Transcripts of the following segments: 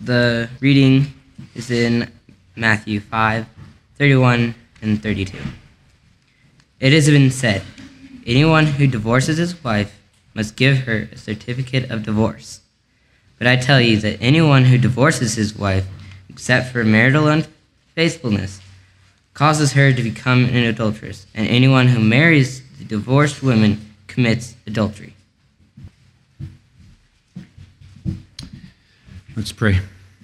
The reading is in Matthew 5:31 and 32. It has been said, anyone who divorces his wife must give her a certificate of divorce. But I tell you that anyone who divorces his wife, except for marital unfaithfulness, causes her to become an adulteress, and anyone who marries the divorced woman commits adultery. Let's pray.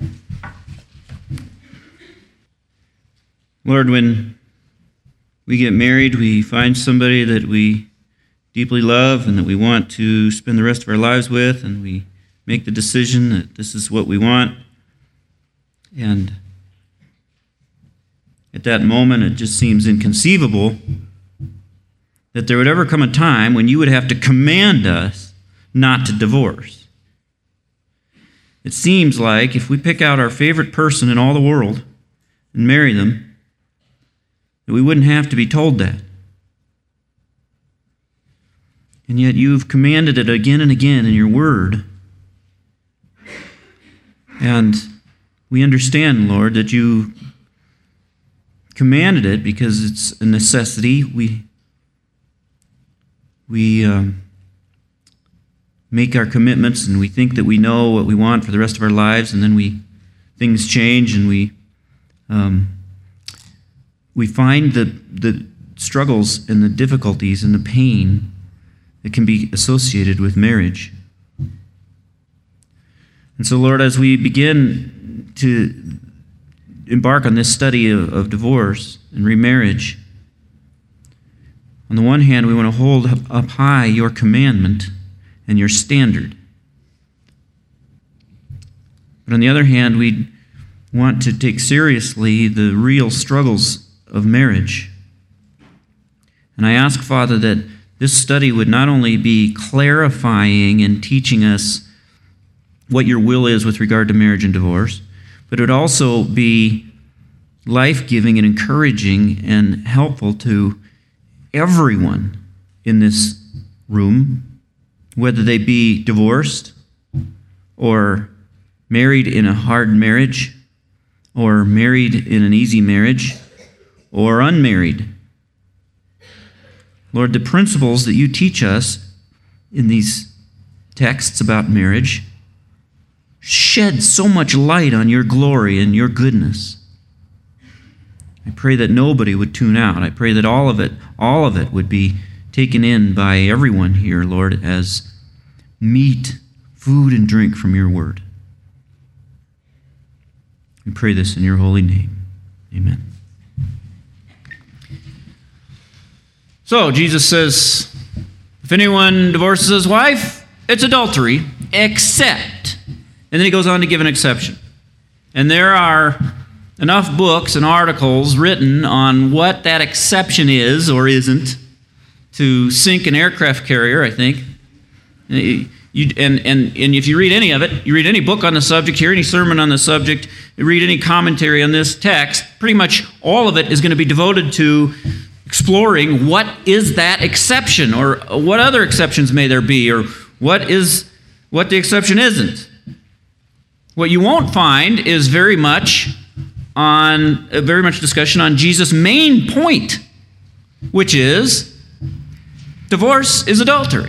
Lord, when we get married, we find somebody that we deeply love and that we want to spend the rest of our lives with, and we make the decision that this is what we want. And at that moment, it just seems inconceivable that there would ever come a time when you would have to command us not to divorce. It seems like if we pick out our favorite person in all the world and marry them, that we wouldn't have to be told that. And yet you've commanded it again and again in your word. And we understand, Lord, that you commanded it because it's a necessity. We make our commitments and we think that we know what we want for the rest of our lives, and then things change and we find the struggles and the difficulties and the pain that can be associated with marriage. And so, Lord, as we begin to embark on this study of divorce and remarriage, on the one hand, we want to hold up high your commandment and your standard. But on the other hand, we want to take seriously the real struggles of marriage. And I ask, Father, that this study would not only be clarifying and teaching us what your will is with regard to marriage and divorce, but it would also be life-giving and encouraging and helpful to everyone in this room, whether they be divorced or married in a hard marriage or married in an easy marriage or unmarried. Lord, the principles that you teach us in these texts about marriage shed so much light on your glory and your goodness. I pray that nobody would tune out. I pray that all of it would be taken in by everyone here, Lord, as meat, food, and drink from your word. We pray this in your holy name. Amen. So, Jesus says, if anyone divorces his wife, it's adultery, except, and then he goes on to give an exception. And there are enough books and articles written on what that exception is or isn't to sink an aircraft carrier, I think. And if you read any of it, you read any book on the subject, hear any sermon on the subject, you read any commentary on this text, pretty much all of it is going to be devoted to exploring what is that exception, or what other exceptions may there be, or what the exception isn't. What you won't find is very much discussion on Jesus' main point, which is divorce is adultery.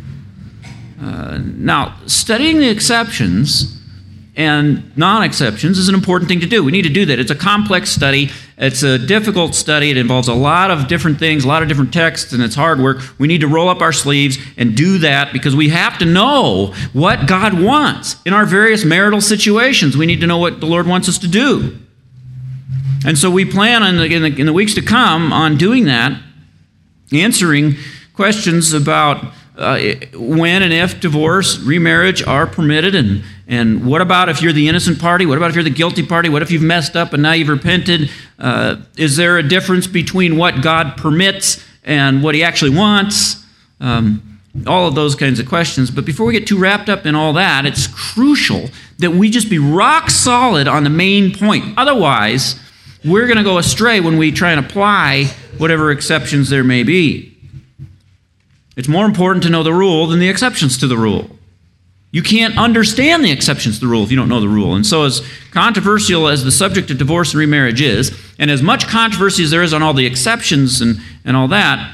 Now, studying the exceptions and non-exceptions is an important thing to do. We need to do that. It's a complex study. It's a difficult study. It involves a lot of different things, a lot of different texts, and it's hard work. We need to roll up our sleeves and do that because we have to know what God wants in our various marital situations. We need to know what the Lord wants us to do. And so we plan in the weeks to come on doing that, answering questions about when and if divorce, remarriage are permitted, and what about if you're the innocent party? What about if you're the guilty party? What if you've messed up and now you've repented? Is there a difference between what God permits and what he actually wants? All of those kinds of questions. But before we get too wrapped up in all that, it's crucial that we just be rock solid on the main point. Otherwise, we're going to go astray when we try and apply whatever exceptions there may be. It's more important to know the rule than the exceptions to the rule. You can't understand the exceptions to the rule if you don't know the rule. And so as controversial as the subject of divorce and remarriage is, and as much controversy as there is on all the exceptions and all that,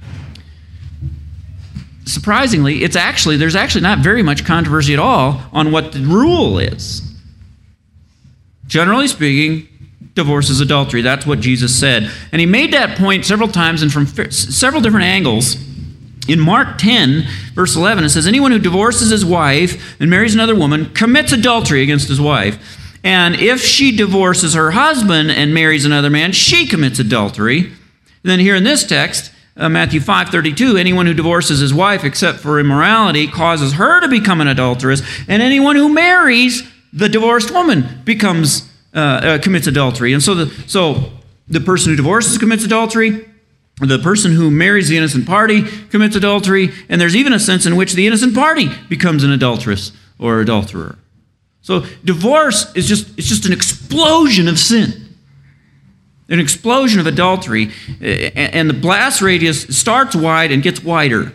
surprisingly, there's actually not very much controversy at all on what the rule is. Generally speaking, divorce is adultery. That's what Jesus said. And he made that point several times and from several different angles. In Mark 10, verse 11, it says, anyone who divorces his wife and marries another woman commits adultery against his wife. And if she divorces her husband and marries another man, she commits adultery. And then here in this text, Matthew 5:32, anyone who divorces his wife except for immorality causes her to become an adulteress, and anyone who marries the divorced woman commits adultery. And so the person who divorces commits adultery. The person who marries the innocent party commits adultery, and there's even a sense in which the innocent party becomes an adulteress or adulterer. So divorce is just an explosion of sin, an explosion of adultery, and the blast radius starts wide and gets wider.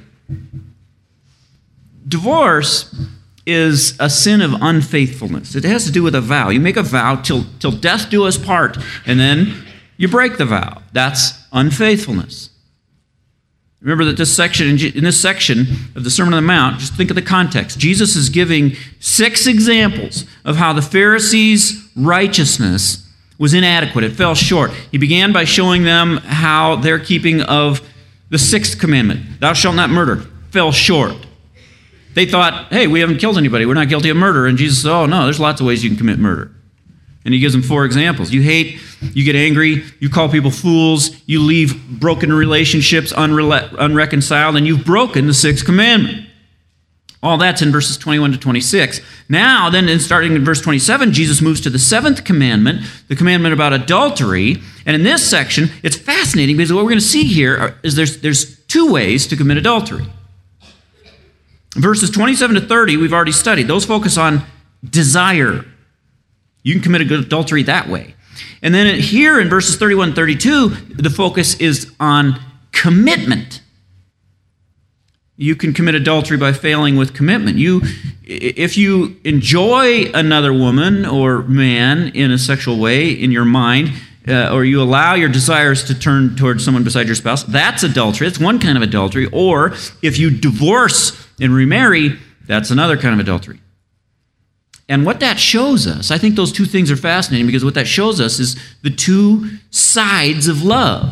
Divorce is a sin of unfaithfulness. It has to do with a vow. You make a vow till death do us part, and then you break the vow. That's unfaithfulness. Remember that in this section of the Sermon on the Mount, just think of the context. Jesus is giving 6 examples of how the Pharisees' righteousness was inadequate. It fell short. He began by showing them how their keeping of the 6th commandment, thou shalt not murder, fell short. They thought, hey, we haven't killed anybody. We're not guilty of murder. And Jesus said, oh, no, there's lots of ways you can commit murder. And he gives them 4 examples. You hate, you get angry, you call people fools, you leave broken relationships unreconciled, and you've broken the 6th commandment. All that's in verses 21 to 26. Now, then, starting in verse 27, Jesus moves to the 7th commandment, the commandment about adultery. And in this section, it's fascinating because what we're going to see here is there's 2 ways to commit adultery. Verses 27 to 30, we've already studied. Those focus on desire. You can commit adultery that way. And then here in verses 31 and 32, the focus is on commitment. You can commit adultery by failing with commitment. If you enjoy another woman or man in a sexual way in your mind, or you allow your desires to turn towards someone beside your spouse, that's adultery. It's one kind of adultery. Or if you divorce and remarry, that's another kind of adultery. And what that shows us, I think those 2 things are fascinating because what that shows us is the 2 sides of love.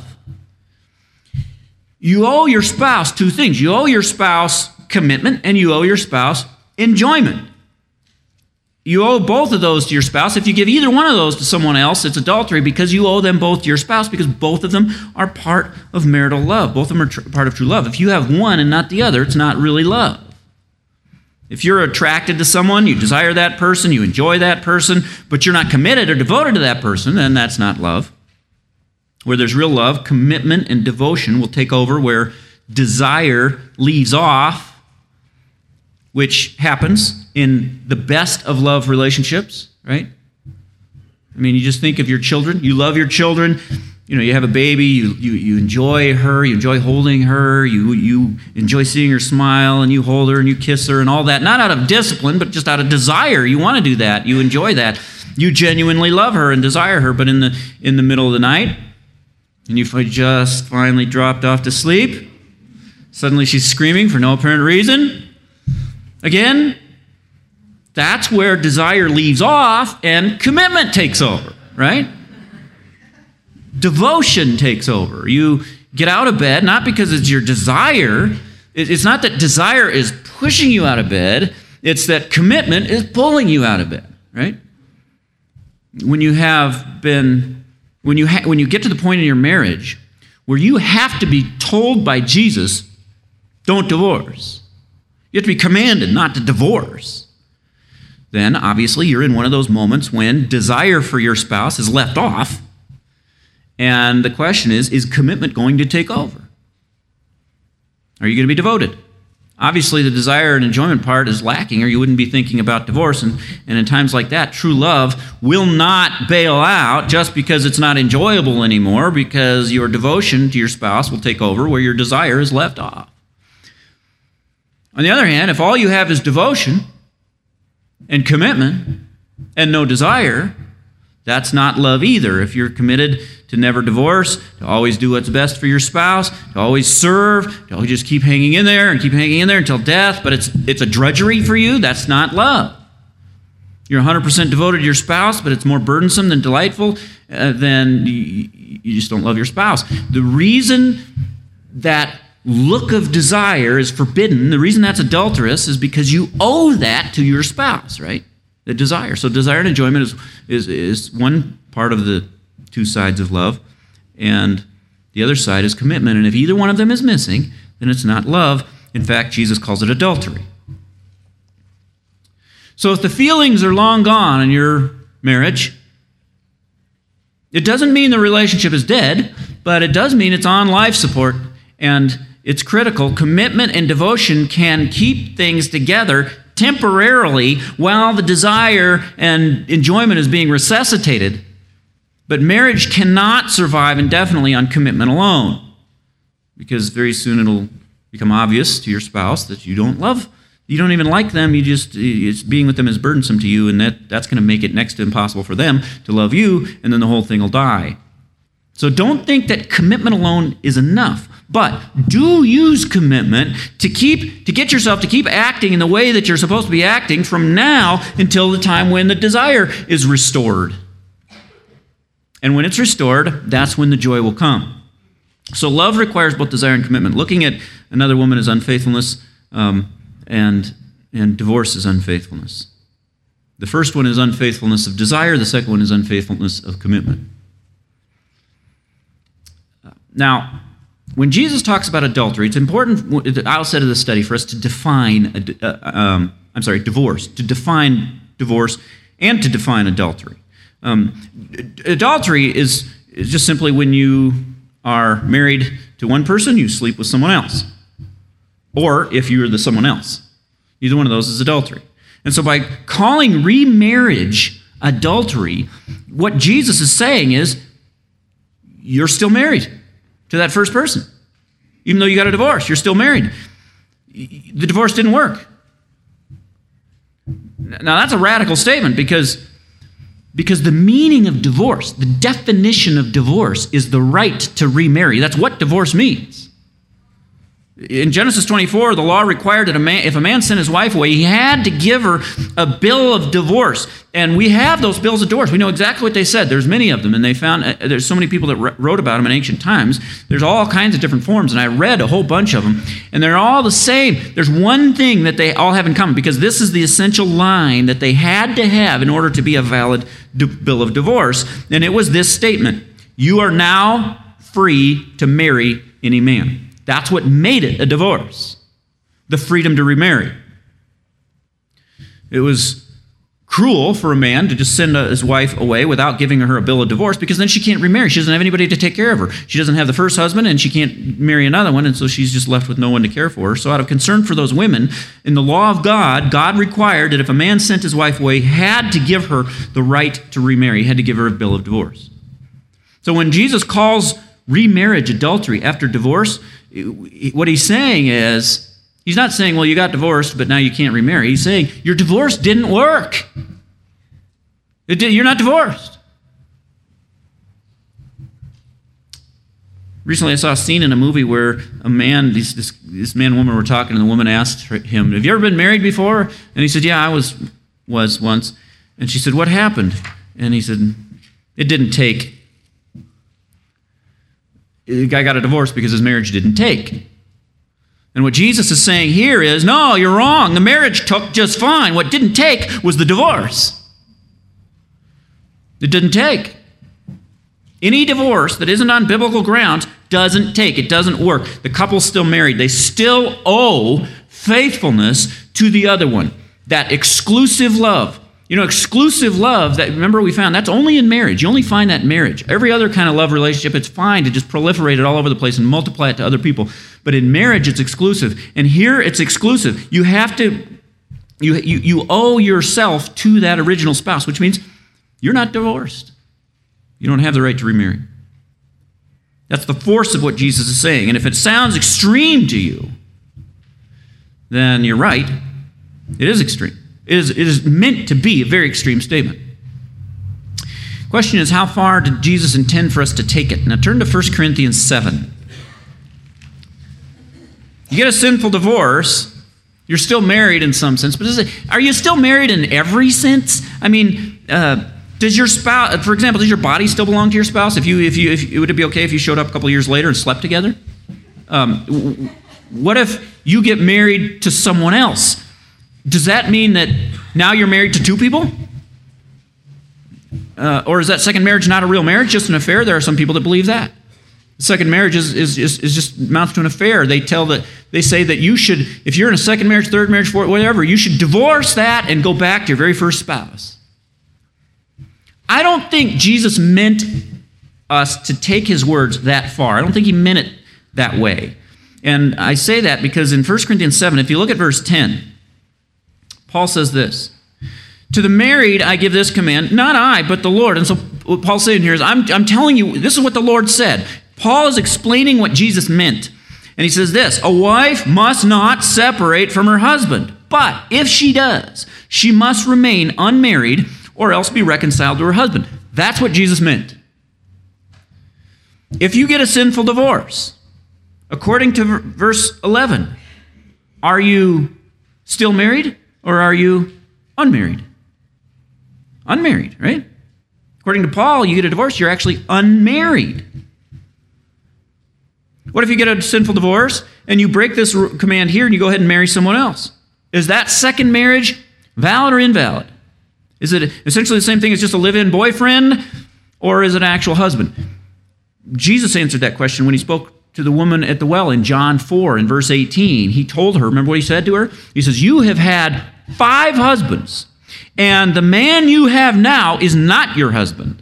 You owe your spouse 2 things. You owe your spouse commitment and you owe your spouse enjoyment. You owe both of those to your spouse. If you give either one of those to someone else, it's adultery because you owe them both to your spouse because both of them are part of marital love. Both of them are part of true love. If you have one and not the other, it's not really love. If you're attracted to someone, you desire that person, you enjoy that person, but you're not committed or devoted to that person, then that's not love. Where there's real love, commitment and devotion will take over. Where desire leaves off, which happens in the best of love relationships, right? I mean, you just think of your children. You love your children. You have a baby, you enjoy her, you enjoy holding her, you enjoy seeing her smile, and you hold her and you kiss her and all that. Not out of discipline, but just out of desire. You want to do that. You enjoy that. You genuinely love her and desire her, but in the middle of the night, and you just finally dropped off to sleep, suddenly she's screaming for no apparent reason. Again, that's where desire leaves off and commitment takes over, right? Devotion takes over. You get out of bed, not because it's your desire. It's not that desire is pushing you out of bed. It's that commitment is pulling you out of bed, right? When you get to the point in your marriage where you have to be told by Jesus, don't divorce. You have to be commanded not to divorce. Then, obviously, you're in one of those moments when desire for your spouse is left off. And the question is commitment going to take over? Are you going to be devoted? Obviously, the desire and enjoyment part is lacking, or you wouldn't be thinking about divorce. And in times like that, true love will not bail out just because it's not enjoyable anymore, because your devotion to your spouse will take over where your desire is left off. On the other hand, if all you have is devotion, and commitment and no desire, that's not love either. If you're committed to never divorce, to always do what's best for your spouse, to always serve, to always just keep hanging in there and keep hanging in there until death, but it's a drudgery for you, that's not love. You're 100% devoted to your spouse, but it's more burdensome than delightful, then you just don't love your spouse. The reason that look of desire is forbidden, the reason that's adulterous, is because you owe that to your spouse, right? The desire. So desire and enjoyment is one part of the two sides of love, and the other side is commitment. And if either one of them is missing, then it's not love. In fact, Jesus calls it adultery. So if the feelings are long gone in your marriage, it doesn't mean the relationship is dead, but it does mean it's on life support, and it's critical. Commitment and devotion can keep things together temporarily while the desire and enjoyment is being resuscitated. But marriage cannot survive indefinitely on commitment alone, because very soon it'll become obvious to your spouse that you don't even like them, it's being with them is burdensome to you, and that's going to make it next to impossible for them to love you, and then the whole thing will die. So don't think that commitment alone is enough. But do use commitment to get yourself to keep acting in the way that you're supposed to be acting from now until the time when the desire is restored. And when it's restored, that's when the joy will come. So love requires both desire and commitment. Looking at another woman is unfaithfulness, and divorce is unfaithfulness. The first one is unfaithfulness of desire. The second one is unfaithfulness of commitment. Now, when Jesus talks about adultery, it's important at the outset of the study for us to define divorce, to define divorce and to define adultery. Adultery is just simply when you are married to one person, you sleep with someone else. Or if you're the someone else. Either one of those is adultery. And so by calling remarriage adultery, what Jesus is saying is, you're still married to that first person. Even though you got a divorce, you're still married. The divorce didn't work. Now that's a radical statement because the meaning of divorce, the definition of divorce is the right to remarry. That's what divorce means. In Genesis 24, the law required that if a man sent his wife away, he had to give her a bill of divorce. And we have those bills of divorce. We know exactly what they said. There's many of them, and they found there's so many people that wrote about them in ancient times. There's all kinds of different forms, and I read a whole bunch of them, and they're all the same. There's one thing that they all have in common, because this is the essential line that they had to have in order to be a valid bill of divorce, and it was this statement: you are now free to marry any man. That's what made it a divorce, the freedom to remarry. It was cruel for a man to just send his wife away without giving her a bill of divorce, because then she can't remarry. She doesn't have anybody to take care of her. She doesn't have the first husband, and she can't marry another one, and so she's just left with no one to care for her. So out of concern for those women, in the law of God, God required that if a man sent his wife away, he had to give her the right to remarry. He had to give her a bill of divorce. So when Jesus calls remarriage adultery after divorce, what he's saying is, he's not saying, well, you got divorced, but now you can't remarry. He's saying, your divorce didn't work. You're not divorced. Recently, I saw a scene in a movie where a man, this man and woman were talking, and the woman asked him, have you ever been married before? And he said, yeah, I was once. And she said, what happened? And he said, it didn't take. The guy got a divorce because his marriage didn't take. And what Jesus is saying here is, no, you're wrong. The marriage took just fine. What didn't take was the divorce. It didn't take. Any divorce that isn't on biblical grounds doesn't take. It doesn't work. The couple's still married. They still owe faithfulness to the other one. That exclusive love. You know, exclusive love, that remember we found, that's only in marriage. You only find that in marriage. Every other kind of love relationship, it's fine to just proliferate it all over the place and multiply it to other people. But in marriage, it's exclusive. And here, it's exclusive. You have to, you owe yourself to that original spouse, which means you're not divorced. You don't have the right to remarry. That's the force of what Jesus is saying. And if it sounds extreme to you, then you're right. It is extreme. It is meant to be a very extreme statement. Question is, how far did Jesus intend for us to take it? Now turn to 1 Corinthians 7. You get a sinful divorce, you're still married in some sense, but are you still married in every sense? I mean, does your spouse, for example, does your body still belong to your spouse? Would it be okay if you showed up a couple of years later and slept together? What if you get married to someone else? Does that mean that now you're married to two people? Or is that second marriage not a real marriage, just an affair? There are some people that believe that. Second marriage is just amounts to an affair. They say that you should, if you're in a second marriage, third marriage, fourth, whatever, you should divorce that and go back to your very first spouse. I don't think Jesus meant us to take his words that far. I don't think he meant it that way. And I say that because in 1 Corinthians 7, if you look at verse 10, Paul says this, "To the married I give this command, not I, but the Lord." And so what Paul's saying here is, I'm telling you, this is what the Lord said. Paul is explaining what Jesus meant. And he says this, "A wife must not separate from her husband, but if she does, she must remain unmarried or else be reconciled to her husband." That's what Jesus meant. If you get a sinful divorce, according to verse 11, are you still married or are you unmarried? Unmarried, right? According to Paul, you get a divorce, you're actually unmarried. What if you get a sinful divorce and you break this command here and you go ahead and marry someone else? Is that second marriage valid or invalid? Is it essentially the same thing as just a live-in boyfriend, or is it an actual husband? Jesus answered that question when he spoke to the woman at the well in John 4 in verse 18. He told her, remember what he said to her? He says, "You have had 5 husbands, and the man you have now is not your husband."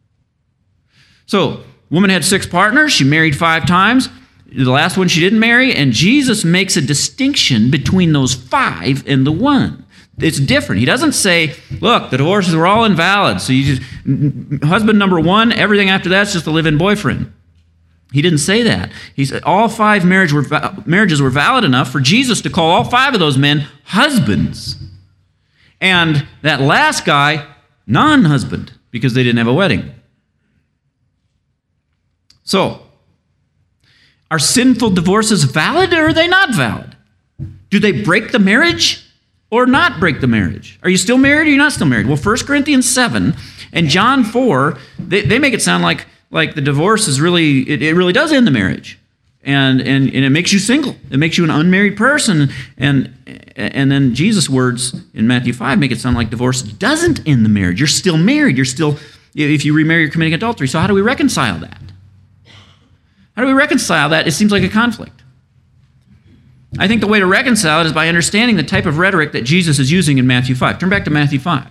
So, woman had 6 partners. She married 5 times. The last one she didn't marry, and Jesus makes a distinction between those 5 and the one. It's different. He doesn't say, look, the divorces were all invalid, so you just, husband number 1, everything after that's just a live-in boyfriend. He didn't say that. He said all 5 marriages were valid enough for Jesus to call all 5 of those men husbands. And that last guy, non-husband, because they didn't have a wedding. So, are sinful divorces valid or are they not valid? Do they break the marriage or not break the marriage? Are you still married or are you not still married? Well, 1 Corinthians 7 and John 4, they make it sound like the divorce is really, it really does end the marriage. And it makes you single. It makes you an unmarried person. And then Jesus' words in Matthew 5 make it sound like divorce doesn't end the marriage. You're still married. You're still, if you remarry, you're committing adultery. So how do we reconcile that? How do we reconcile that? It seems like a conflict. I think the way to reconcile it is by understanding the type of rhetoric that Jesus is using in Matthew 5. Turn back to Matthew 5.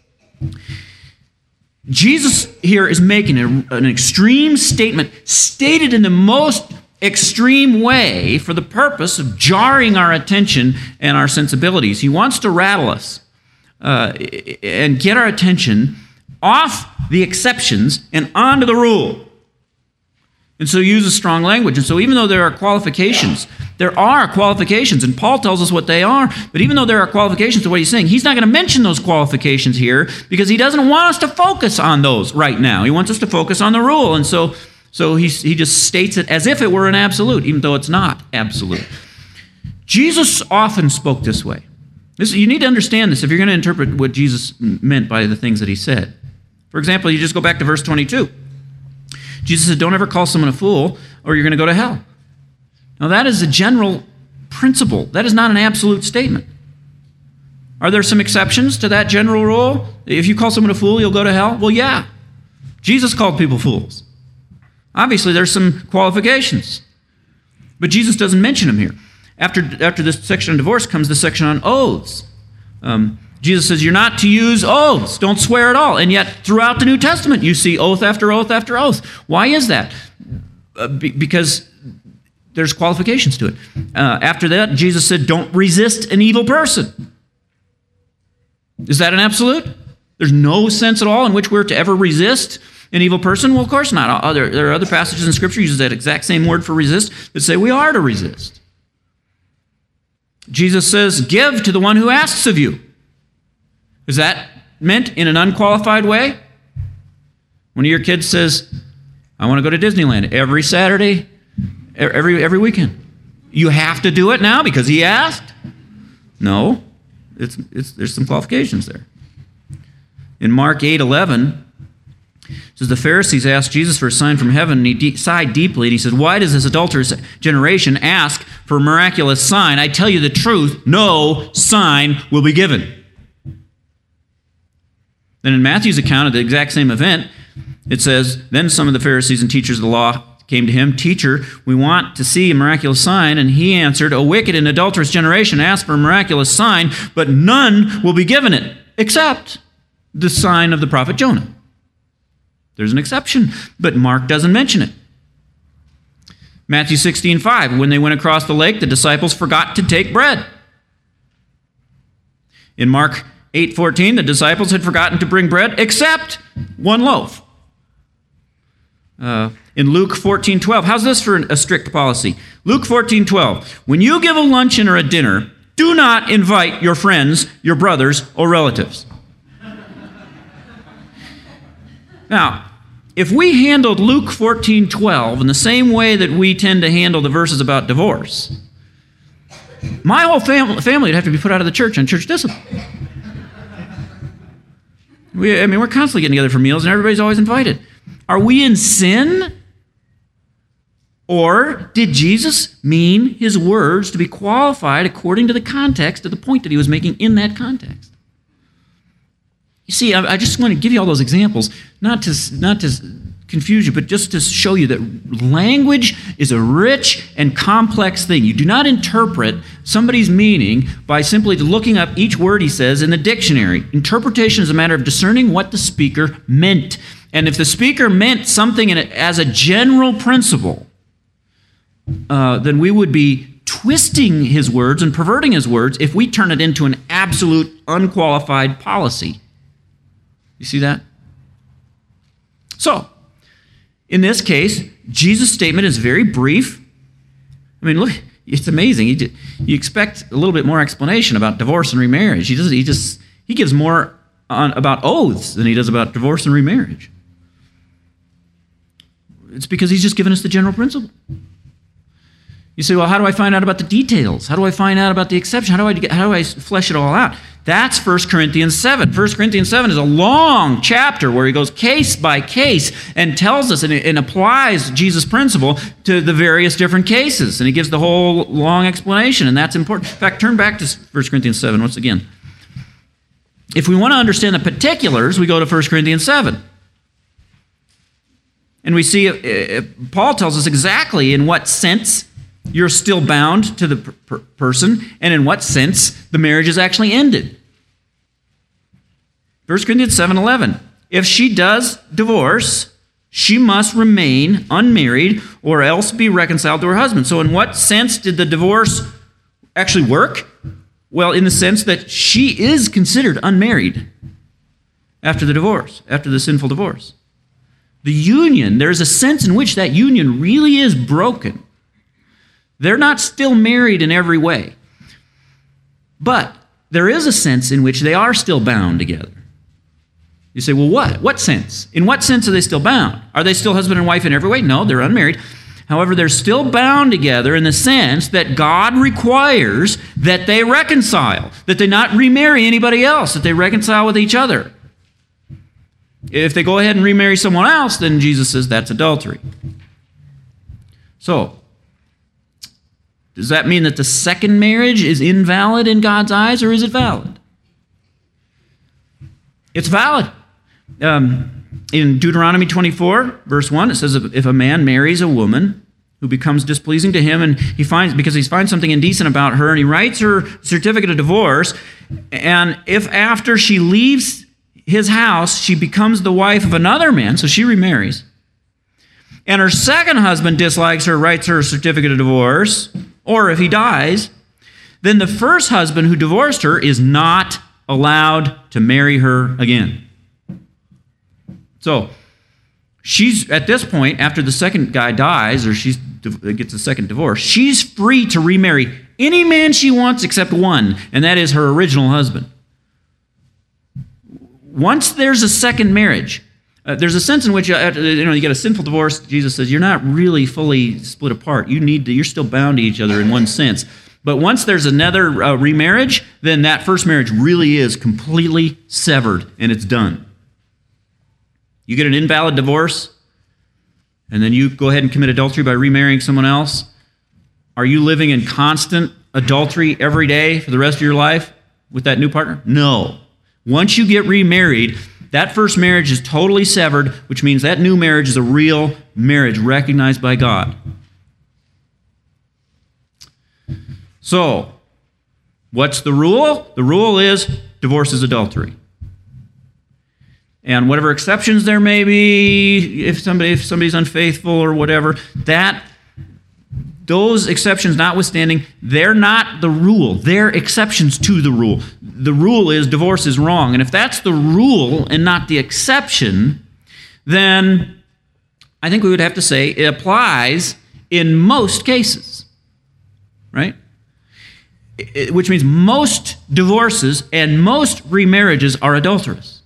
Jesus here is making an extreme statement, stated in the most extreme way for the purpose of jarring our attention and our sensibilities. He wants to rattle us and get our attention off the exceptions and onto the rule. And so he uses strong language. And so even though there are qualifications, and Paul tells us what they are, but even though there are qualifications to what he's saying, he's not going to mention those qualifications here because he doesn't want us to focus on those right now. He wants us to focus on the rule. And so he just states it as if it were an absolute, even though it's not absolute. Jesus often spoke this way. You need to understand this if you're going to interpret what Jesus meant by the things that he said. For example, you just go back to verse 22. Jesus said, don't ever call someone a fool or you're going to go to hell. Now that is a general principle. That is not an absolute statement. Are there some exceptions to that general rule? If you call someone a fool, you'll go to hell? Well, yeah. Jesus called people fools. Obviously, there's some qualifications. But Jesus doesn't mention them here. After this section on divorce comes the section on oaths. Jesus says you're not to use oaths. Don't swear at all. And yet, throughout the New Testament, you see oath after oath after oath. Why is that? Because there's qualifications to it. After that, Jesus said, don't resist an evil person. Is that an absolute? There's no sense at all in which we're to ever resist an evil person? Well, of course not. There are other passages in Scripture uses that exact same word for resist that say we are to resist. Jesus says, give to the one who asks of you. Is that meant in an unqualified way? One of your kids says, I want to go to Disneyland every Saturday, every weekend. You have to do it now because he asked? No. There's some qualifications there. In Mark 8:11, it says, the Pharisees asked Jesus for a sign from heaven, and he sighed deeply, and he said, why does this adulterous generation ask for a miraculous sign? I tell you the truth, no sign will be given. Then in Matthew's account of the exact same event, it says, then some of the Pharisees and teachers of the law came to him, Teacher, we want to see a miraculous sign. And he answered, a wicked and adulterous generation asks for a miraculous sign, but none will be given it, except the sign of the prophet Jonah. There's an exception, but Mark doesn't mention it. Matthew 16:5, when they went across the lake, the disciples forgot to take bread. In Mark 8:14, the disciples had forgotten to bring bread except one loaf. In Luke 14:12, how's this for a strict policy? Luke 14:12, when you give a luncheon or a dinner, do not invite your friends, your brothers, or relatives. Now, if we handled Luke 14:12 in the same way that we tend to handle the verses about divorce, my whole family would have to be put out of the church on church discipline. We're constantly getting together for meals, and everybody's always invited. Are we in sin? Or did Jesus mean his words to be qualified according to the context of the point that he was making in that context? You see, I just want to give you all those examples, not to confuse you, but just to show you that language is a rich and complex thing. You do not interpret somebody's meaning by simply looking up each word he says in the dictionary. Interpretation is a matter of discerning what the speaker meant. And if the speaker meant something as a general principle, then we would be twisting his words and perverting his words if we turn it into an absolute, unqualified policy. You see that? So, in this case, Jesus' statement is very brief. I mean, look, it's amazing. You expect a little bit more explanation about divorce and remarriage. He gives more about oaths than he does about divorce and remarriage. It's because he's just given us the general principle. You say, well, how do I find out about the details? How do I find out about the exception? How do I flesh it all out? That's 1 Corinthians 7. 1 Corinthians 7 is a long chapter where he goes case by case and tells us and applies Jesus' principle to the various different cases. And he gives the whole long explanation, and that's important. In fact, turn back to 1 Corinthians 7 once again. If we want to understand the particulars, we go to 1 Corinthians 7. And we see Paul tells us exactly in what sense you're still bound to the person, and in what sense the marriage is actually ended. 1 Corinthians 7:11. If she does divorce, she must remain unmarried or else be reconciled to her husband. So in what sense did the divorce actually work? Well, in the sense that she is considered unmarried after the divorce, after the sinful divorce. The union, there's a sense in which that union really is broken. They're not still married in every way. But there is a sense in which they are still bound together. You say, well, what? What sense? In what sense are they still bound? Are they still husband and wife in every way? No, they're unmarried. However, they're still bound together in the sense that God requires that they reconcile, that they not remarry anybody else, that they reconcile with each other. If they go ahead and remarry someone else, then Jesus says that's adultery. So, does that mean that the second marriage is invalid in God's eyes, or is it valid? It's valid. In Deuteronomy 24, verse 1, it says, if a man marries a woman who becomes displeasing to him, and because he finds something indecent about her, and he writes her certificate of divorce, and if after she leaves his house, she becomes the wife of another man, so she remarries, and her second husband dislikes her, writes her a certificate of divorce, or if he dies, then the first husband who divorced her is not allowed to marry her again. So, she's, at this point, after the second guy dies, or she gets a second divorce, she's free to remarry any man she wants except one, and that is her original husband. once there's a second marriage, there's a sense in which you get a sinful divorce. Jesus says you're not really fully split apart. You're still bound to each other in one sense. But once there's another remarriage, then that first marriage really is completely severed and it's done. You get an invalid divorce, and then you go ahead and commit adultery by remarrying someone else. Are you living in constant adultery every day for the rest of your life with that new partner? No. Once you get remarried, that first marriage is totally severed, which means that new marriage is a real marriage recognized by God. So, what's the rule? The rule is divorce is adultery. And whatever exceptions there may be, if somebody's unfaithful or whatever, those exceptions notwithstanding, they're not the rule. They're exceptions to the rule. The rule is divorce is wrong. And if that's the rule and not the exception, then I think we would have to say it applies in most cases, right? Which means most divorces and most remarriages are adulterous.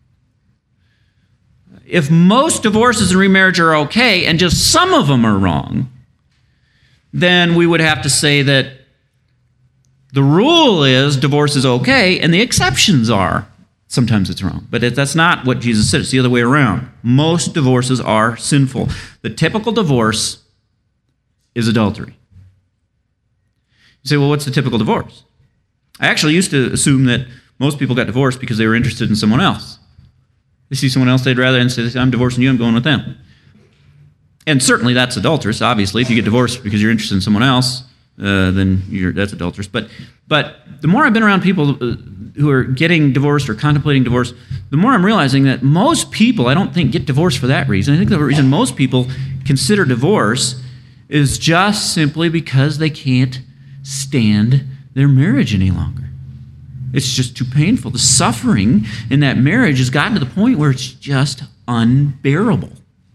If most divorces and remarriage are okay and just some of them are wrong, then we would have to say that the rule is divorce is okay and the exceptions are sometimes it's wrong. But that's not what Jesus said. It's the other way around. Most divorces are sinful. The typical divorce is adultery. You say, well, what's the typical divorce? I actually used to assume that most people got divorced because they were interested in someone else. They see someone else they'd rather and say, I'm divorcing you, I'm going with them. And certainly that's adulterous, obviously. If you get divorced because you're interested in someone else, then that's adulterous. But the more I've been around people who are getting divorced or contemplating divorce, the more I'm realizing that most people, I don't think, get divorced for that reason. I think the reason most people consider divorce is just simply because they can't stand their marriage any longer. It's just too painful. The suffering in that marriage has gotten to the point where it's just unbearable.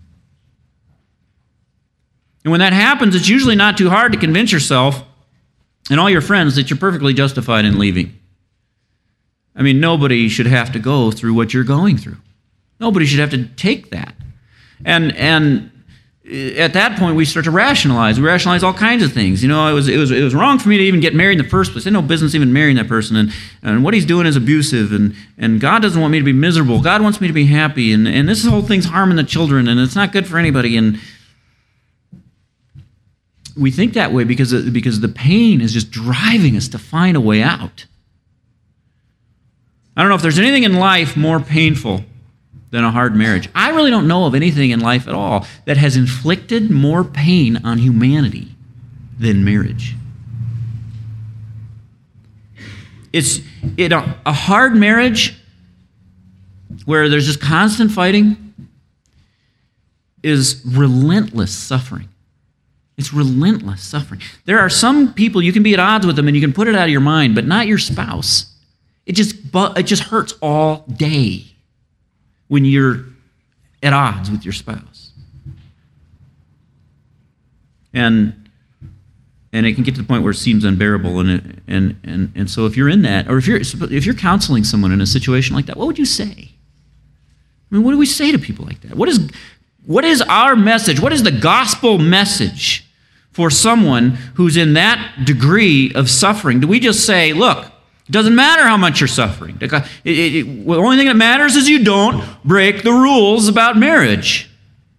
And when that happens, it's usually not too hard to convince yourself and all your friends that you're perfectly justified in leaving. I mean, nobody should have to go through what you're going through. Nobody should have to take that. And at that point, we start to rationalize. We rationalize all kinds of things. You know, it was wrong for me to even get married in the first place. I had no business even marrying that person. And what he's doing is abusive. And God doesn't want me to be miserable. God wants me to be happy. And this whole thing's harming the children. And it's not good for anybody. And we think that way because the pain is just driving us to find a way out. I don't know if there's anything in life more painful than a hard marriage. I really don't know of anything in life at all that has inflicted more pain on humanity than marriage. A hard marriage where there's just constant fighting is relentless suffering. It's relentless suffering. There are some people you can be at odds with them and you can put it out of your mind, but not your spouse. It just hurts all day when you're at odds with your spouse. And it can get to the point where it seems unbearable. And so if you're in that, or if you're counseling someone in a situation like that, what would you say? I mean, what do we say to people like that? What is our message? What is the gospel message for someone who's in that degree of suffering? Do we just say, look, it doesn't matter how much you're suffering. The only thing that matters is you don't break the rules about marriage.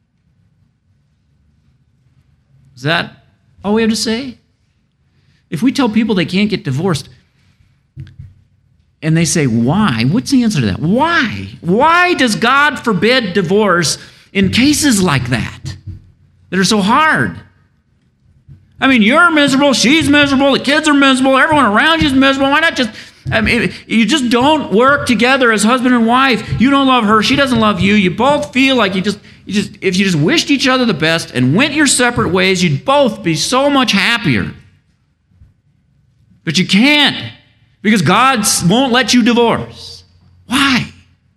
Is that all we have to say? If we tell people they can't get divorced, and they say, why? What's the answer to that? Why? Why does God forbid divorce in cases like that are so hard? I mean, you're miserable, she's miserable, the kids are miserable, everyone around you is miserable. Why not you just don't work together as husband and wife. You don't love her, she doesn't love you. You both feel like if you just wished each other the best and went your separate ways, you'd both be so much happier. But you can't, because God won't let you divorce. Why?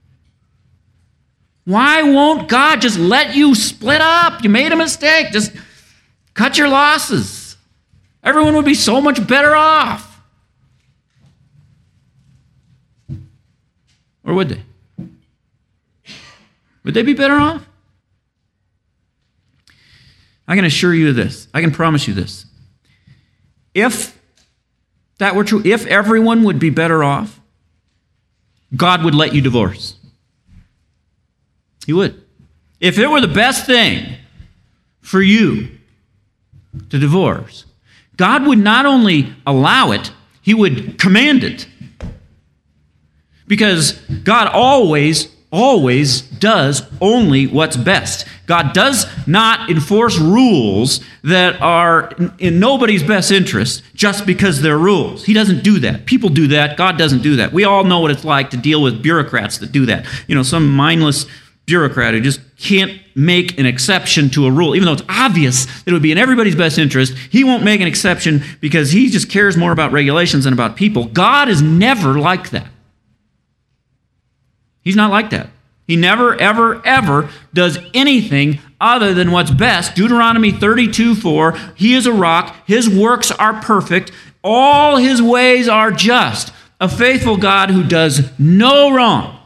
Why won't God just let you split up? You made a mistake. Just cut your losses. Everyone would be so much better off. Or would they? Would they be better off? I can assure you this. I can promise you this. If that were true, if everyone would be better off, God would let you divorce. He would. If it were the best thing for you to divorce, God would not only allow it, He would command it. Because God always does only what's best. God does not enforce rules that are in nobody's best interest just because they're rules. He doesn't do that. People do that. God doesn't do that. We all know what it's like to deal with bureaucrats that do that. Some mindless bureaucrat who just can't make an exception to a rule, even though it's obvious that it would be in everybody's best interest. He won't make an exception because he just cares more about regulations than about people. God is never like that. He's not like that. He never, ever, ever does anything other than what's best. Deuteronomy 32:4, He is a rock. His works are perfect. All His ways are just. A faithful God who does no wrong.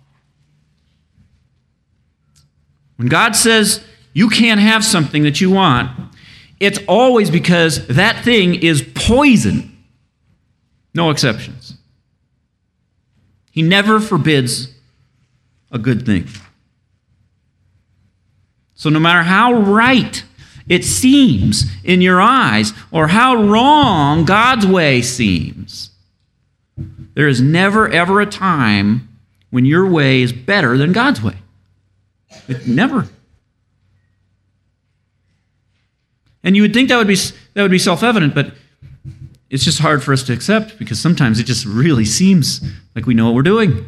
When God says you can't have something that you want, it's always because that thing is poison. No exceptions. He never forbids a good thing. So no matter how right it seems in your eyes or how wrong God's way seems, there is never, ever a time when your way is better than God's way. Never. And you would think that would be self-evident, but it's just hard for us to accept because sometimes it just really seems like we know what we're doing.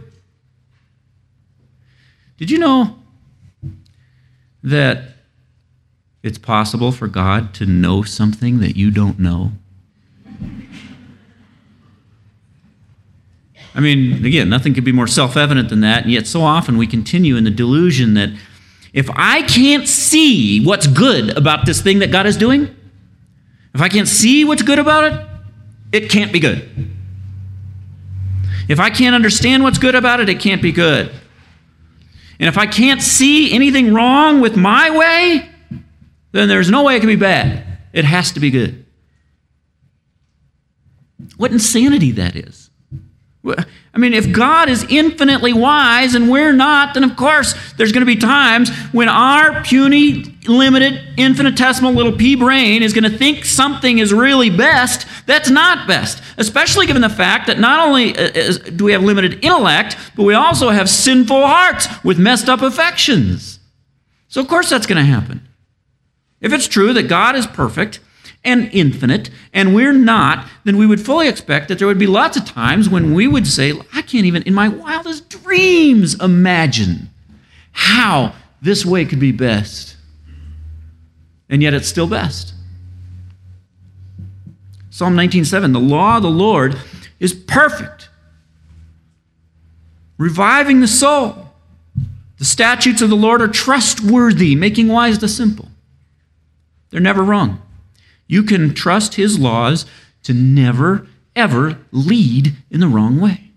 Did you know that it's possible for God to know something that you don't know? I mean, again, nothing could be more self-evident than that, and yet so often we continue in the delusion that if I can't see what's good about this thing that God is doing, if I can't see what's good about it, it can't be good. If I can't understand what's good about it, it can't be good. And if I can't see anything wrong with my way, then there's no way it can be bad. It has to be good. What insanity that is. I mean, if God is infinitely wise and we're not, then of course there's going to be times when our puny, limited, infinitesimal little pea brain is going to think something is really best that's not best, especially given the fact that not only do we have limited intellect, but we also have sinful hearts with messed up affections. So of course that's going to happen. If it's true that God is perfect and infinite, and we're not, then we would fully expect that there would be lots of times when we would say, I can't even in my wildest dreams imagine how this way could be best. And yet it's still best. Psalm 19:7, the law of the Lord is perfect, reviving the soul. The statutes of the Lord are trustworthy, making wise the simple. They're never wrong. You can trust His laws to never, ever lead in the wrong way.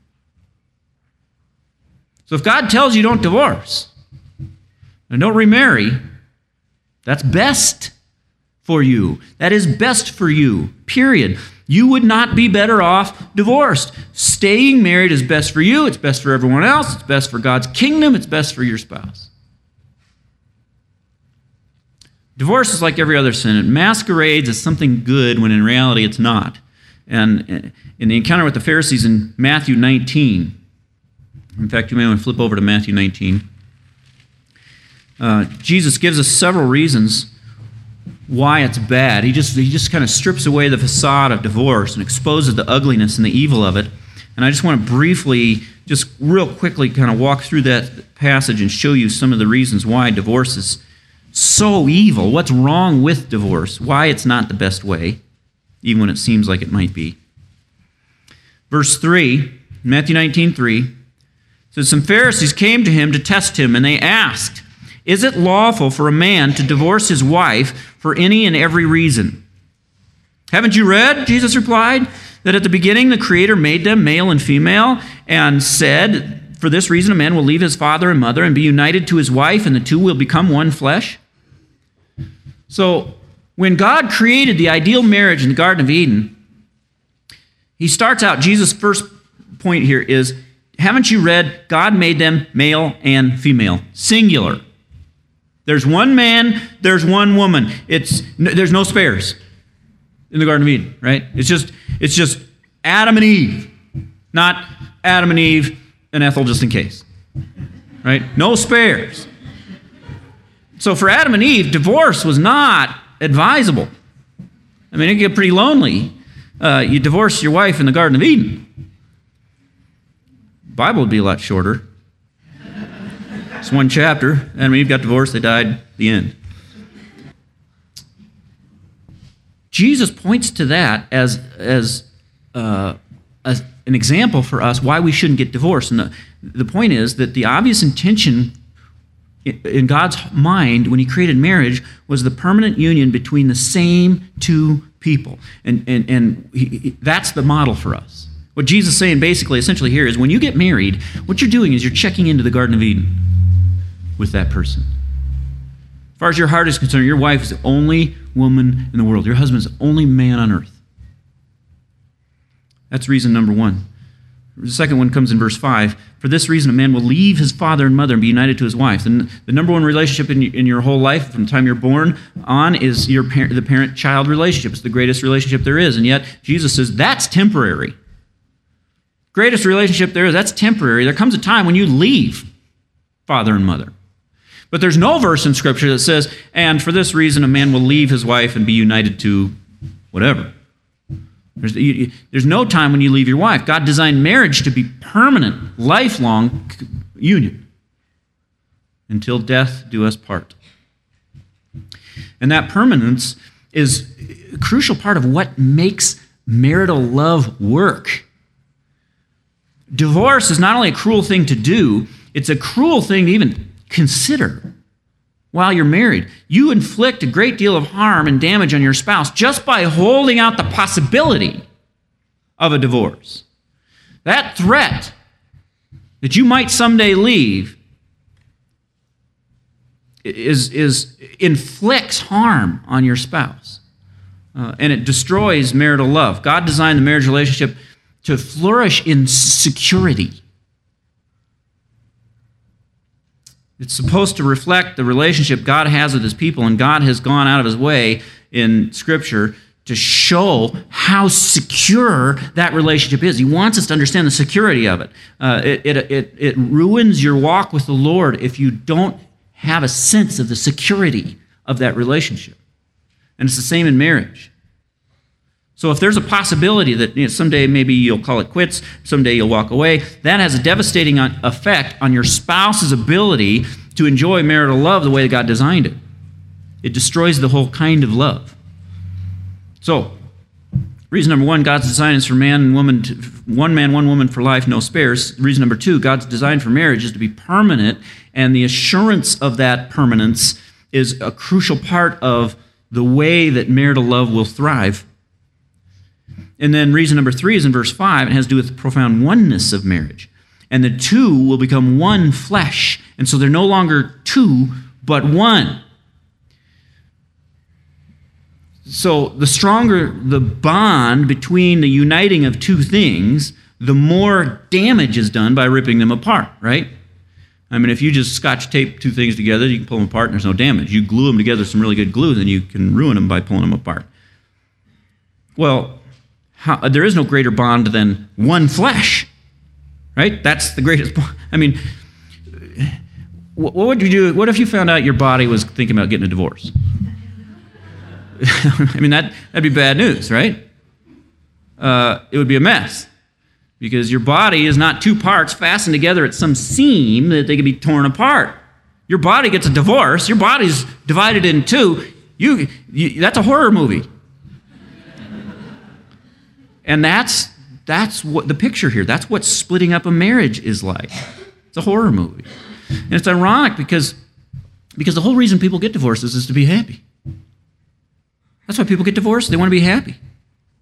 So if God tells you don't divorce and don't remarry, that's best for you. That is best for you, period. You would not be better off divorced. Staying married is best for you. It's best for everyone else. It's best for God's kingdom. It's best for your spouse. Divorce is like every other sin. It masquerades as something good when in reality it's not. And in the encounter with the Pharisees in Matthew 19, in fact, you may want to flip over to Matthew 19. Jesus gives us several reasons why it's bad. He just kind of strips away the facade of divorce and exposes the ugliness and the evil of it. And I just want to briefly, just real quickly kind of walk through that passage and show you some of the reasons why divorce is so evil. What's wrong with divorce? Why it's not the best way, even when it seems like it might be. Verse 3, Matthew 19:3, says, some Pharisees came to him to test him, and they asked, is it lawful for a man to divorce his wife for any and every reason? Haven't you read, Jesus replied, that at the beginning the Creator made them male and female and said, For this reason, a man will leave his father and mother and be united to his wife, and the two will become one flesh. So, when God created the ideal marriage in the Garden of Eden, he starts out, Jesus' first point here is, haven't you read, God made them male and female, singular. There's one man, there's one woman. There's no spares in the Garden of Eden, right? It's just Adam and Eve, not Adam and Eve and Ethel just in case, right? No spares. So for Adam and Eve, divorce was not advisable. I mean, it could get pretty lonely. You divorce your wife in the Garden of Eden. The Bible would be a lot shorter. It's one chapter. Adam and Eve got divorced, they died, the end. Jesus points to that as an example for us why we shouldn't get divorced. And the point is that the obvious intention in God's mind when he created marriage was the permanent union between the same two people. And that's the model for us. What Jesus is saying basically, essentially here is when you get married, what you're doing is you're checking into the Garden of Eden with that person. As far as your heart is concerned, your wife is the only woman in the world. Your husband is the only man on earth. That's reason number one. The second one comes in verse 5. For this reason, a man will leave his father and mother and be united to his wife. And the number one relationship in your whole life, from the time you're born on, is the parent-child relationship. It's the greatest relationship there is. And yet, Jesus says that's temporary. Greatest relationship there is, that's temporary. There comes a time when you leave father and mother. But there's no verse in Scripture that says, and for this reason, a man will leave his wife and be united to whatever. There's no time when you leave your wife. God designed marriage to be permanent, lifelong union. Until death do us part. And that permanence is a crucial part of what makes marital love work. Divorce is not only a cruel thing to do, it's a cruel thing to even consider while you're married. You inflict a great deal of harm and damage on your spouse just by holding out the possibility of a divorce. That threat that you might someday leave inflicts harm on your spouse. And it destroys marital love. God designed the marriage relationship to flourish in security. It's supposed to reflect the relationship God has with his people, and God has gone out of his way in Scripture to show how secure that relationship is. He wants us to understand the security of it. It ruins your walk with the Lord if you don't have a sense of the security of that relationship. And it's the same in marriage. So if there's a possibility that someday maybe you'll call it quits, someday you'll walk away, that has a devastating effect on your spouse's ability to enjoy marital love the way that God designed it. It destroys the whole kind of love. So, reason number one, God's design is for man and woman, one man, one woman for life, no spares. Reason number two, God's design for marriage is to be permanent, and the assurance of that permanence is a crucial part of the way that marital love will thrive. And then reason number three is in verse 5. It has to do with the profound oneness of marriage. And the two will become one flesh. And so they're no longer two, but one. So the stronger the bond between the uniting of two things, the more damage is done by ripping them apart, right? I mean, if you just scotch tape two things together, you can pull them apart and there's no damage. You glue them together with some really good glue, then you can ruin them by pulling them apart. Well, there is no greater bond than one flesh, right? That's the greatest bond. I mean, what would you do? What if you found out your body was thinking about getting a divorce? I mean, that'd be bad news, right? It would be a mess because your body is not two parts fastened together at some seam that they can be torn apart. Your body gets a divorce. Your body's divided in two. That's a horror movie. And that's what the picture here. That's what splitting up a marriage is like. It's a horror movie. And it's ironic because the whole reason people get divorces is to be happy. That's why people get divorced. They want to be happy.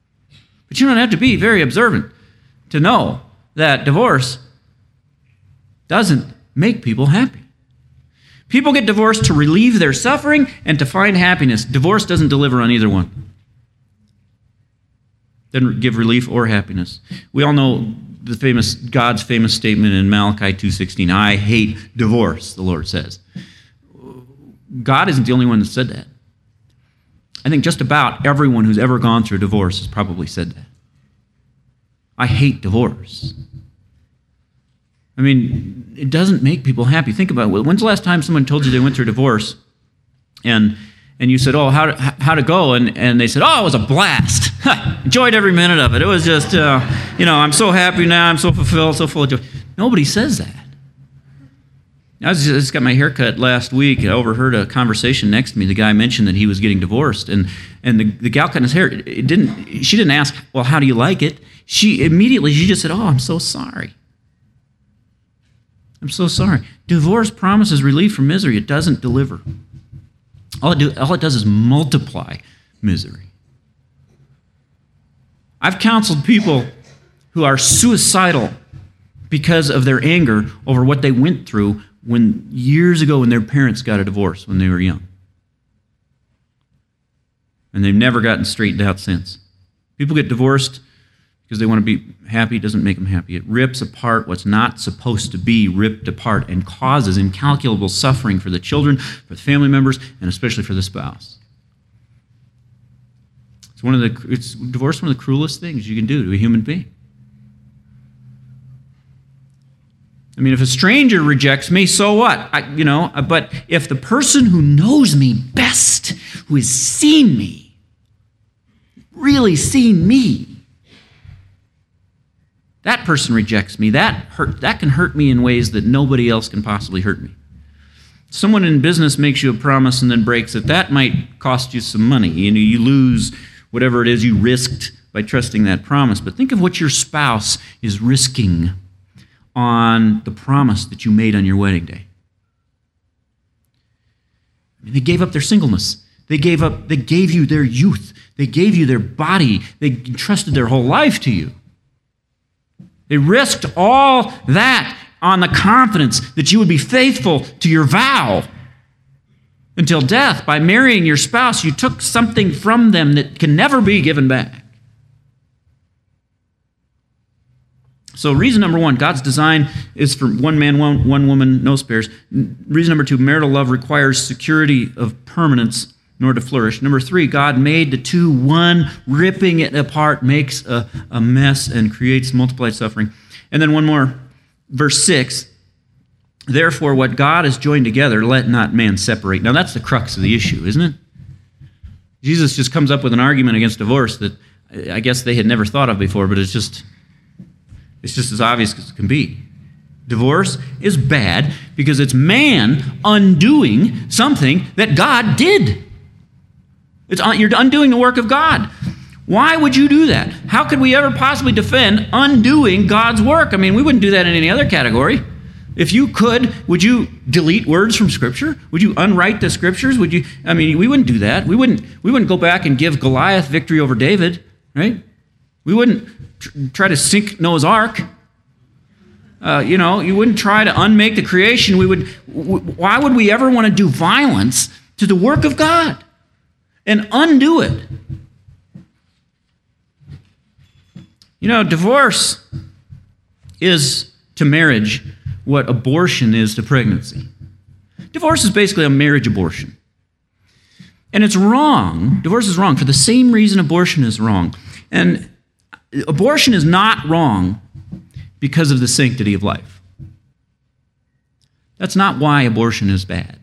But you don't have to be very observant to know that divorce doesn't make people happy. People get divorced to relieve their suffering and to find happiness. Divorce doesn't deliver on either one. Doesn't give relief or happiness. We all know God's famous statement in Malachi 2:16, I hate divorce, the Lord says. God isn't the only one that said that. I think just about everyone who's ever gone through divorce has probably said that. I hate divorce. I mean, it doesn't make people happy. Think about it. When's the last time someone told you they went through a divorce and you said, oh, how'd it go? And they said, oh, it was a blast. Enjoyed every minute of it. It was just, I'm so happy now. I'm so fulfilled, so full of joy. Nobody says that. I just got my hair cut last week. I overheard a conversation next to me. The guy mentioned that he was getting divorced. And the gal cutting his hair, she didn't ask, well, how do you like it? She just said, oh, I'm so sorry. I'm so sorry. Divorce promises relief from misery. It doesn't deliver. All it does is multiply misery. I've counseled people who are suicidal because of their anger over what they went through years ago when their parents got a divorce when they were young. And they've never gotten straightened out since. People get divorced because they want to be happy. It doesn't make them happy. It rips apart what's not supposed to be ripped apart and causes incalculable suffering for the children, for the family members, and especially for the spouse. Divorce is one of the cruelest things you can do to a human being. I mean, if a stranger rejects me, so what? But if the person who knows me best, who has seen me, really seen me, that person rejects me, that can hurt me in ways that nobody else can possibly hurt me. Someone in business makes you a promise and then breaks it. That might cost you some money. You lose whatever it is you risked by trusting that promise. But think of what your spouse is risking on the promise that you made on your wedding day. I mean, they gave up their singleness. They gave you their youth. They gave you their body. They entrusted their whole life to you. They risked all that on the confidence that you would be faithful to your vow until death. By marrying your spouse, you took something from them that can never be given back. So reason number one, God's design is for one man, one woman, no spares. Reason number two, marital love requires security of permanence in order to flourish. Number three, God made the two one. Ripping it apart makes a mess and creates multiplied suffering. And then one more, verse 6, therefore what God has joined together, let not man separate. Now that's the crux of the issue, isn't it? Jesus just comes up with an argument against divorce that I guess they had never thought of before, but it's just as obvious as it can be. Divorce is bad because it's man undoing something that God did. You're undoing the work of God. Why would you do that? How could we ever possibly defend undoing God's work? I mean, we wouldn't do that in any other category. If you could, would you delete words from Scripture? Would you unwrite the Scriptures? We wouldn't do that. We wouldn't go back and give Goliath victory over David, right? We wouldn't try to sink Noah's Ark. You wouldn't try to unmake the creation. Why would we ever want to do violence to the work of God and undo it? Divorce is to marriage what abortion is to pregnancy. Divorce is basically a marriage abortion. And it's wrong. Divorce is wrong for the same reason abortion is wrong. And abortion is not wrong because of the sanctity of life. That's not why abortion is bad.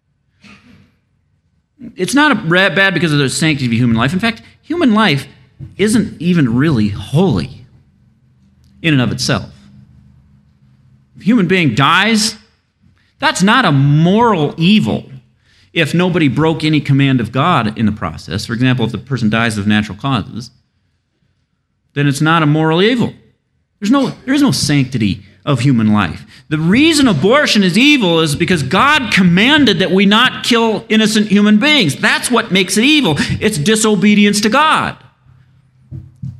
It's not bad because of the sanctity of human life. In fact, human life isn't even really holy in and of itself. If a human being dies, that's not a moral evil if nobody broke any command of God in the process. For example, if the person dies of natural causes, then it's not a moral evil. There is no sanctity of human life. The reason abortion is evil is because God commanded that we not kill innocent human beings. That's what makes it evil. It's disobedience to God.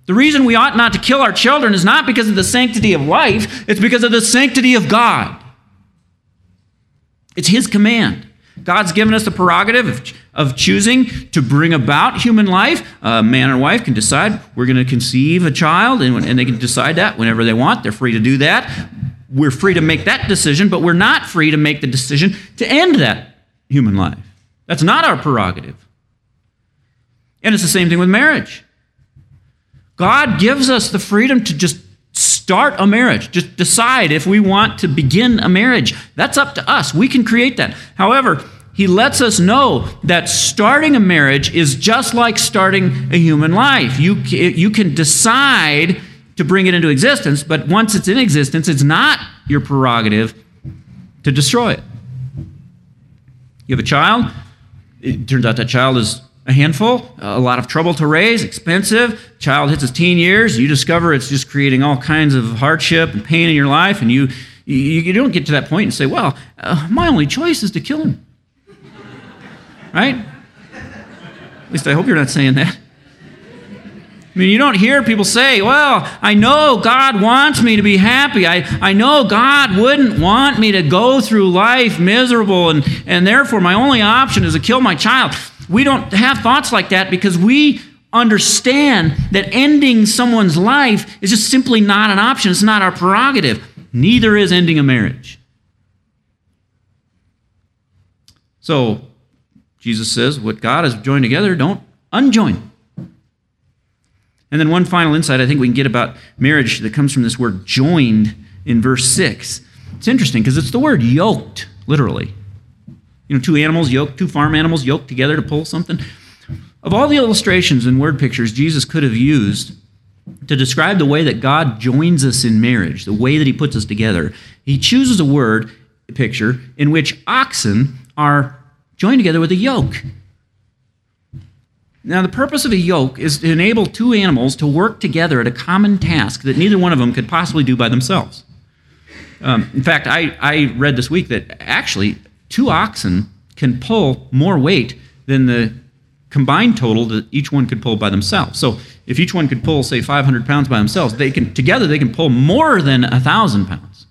The reason we ought not to kill our children is not because of the sanctity of life, it's because of the sanctity of God. It's His command. God's given us the prerogative of choosing to bring about human life. A man and wife can decide we're going to conceive a child, and they can decide that whenever they want. They're free to do that. We're free to make that decision, but we're not free to make the decision to end that human life. That's not our prerogative. And it's the same thing with marriage. God gives us the freedom to just start a marriage, just decide if we want to begin a marriage. That's up to us. We can create that. However, He lets us know that starting a marriage is just like starting a human life. You can decide to bring it into existence, but once it's in existence, it's not your prerogative to destroy it. You have a child. It turns out that child is a handful, a lot of trouble to raise, expensive. Child hits his teen years. You discover it's just creating all kinds of hardship and pain in your life, and you don't get to that point and say, well, my only choice is to kill him. Right? At least I hope you're not saying that. I mean, you don't hear people say, well, I know God wants me to be happy. I know God wouldn't want me to go through life miserable, and therefore my only option is to kill my child. We don't have thoughts like that because we understand that ending someone's life is just simply not an option. It's not our prerogative. Neither is ending a marriage. So, Jesus says, what God has joined together, don't unjoin. And then one final insight I think we can get about marriage that comes from this word joined in verse 6. It's interesting because it's the word yoked, literally. You know, two animals yoked, two farm animals yoked together to pull something. Of all the illustrations and word pictures Jesus could have used to describe the way that God joins us in marriage, the way that He puts us together, He chooses a word picture in which oxen are joined together with a yoke. Now, the purpose of a yoke is to enable two animals to work together at a common task that neither one of them could possibly do by themselves. In fact, I read this week that actually 2 oxen can pull more weight than the combined total that each one could pull by themselves. So if each one could pull, say, 500 pounds by themselves, together they can pull more than 1,000 pounds.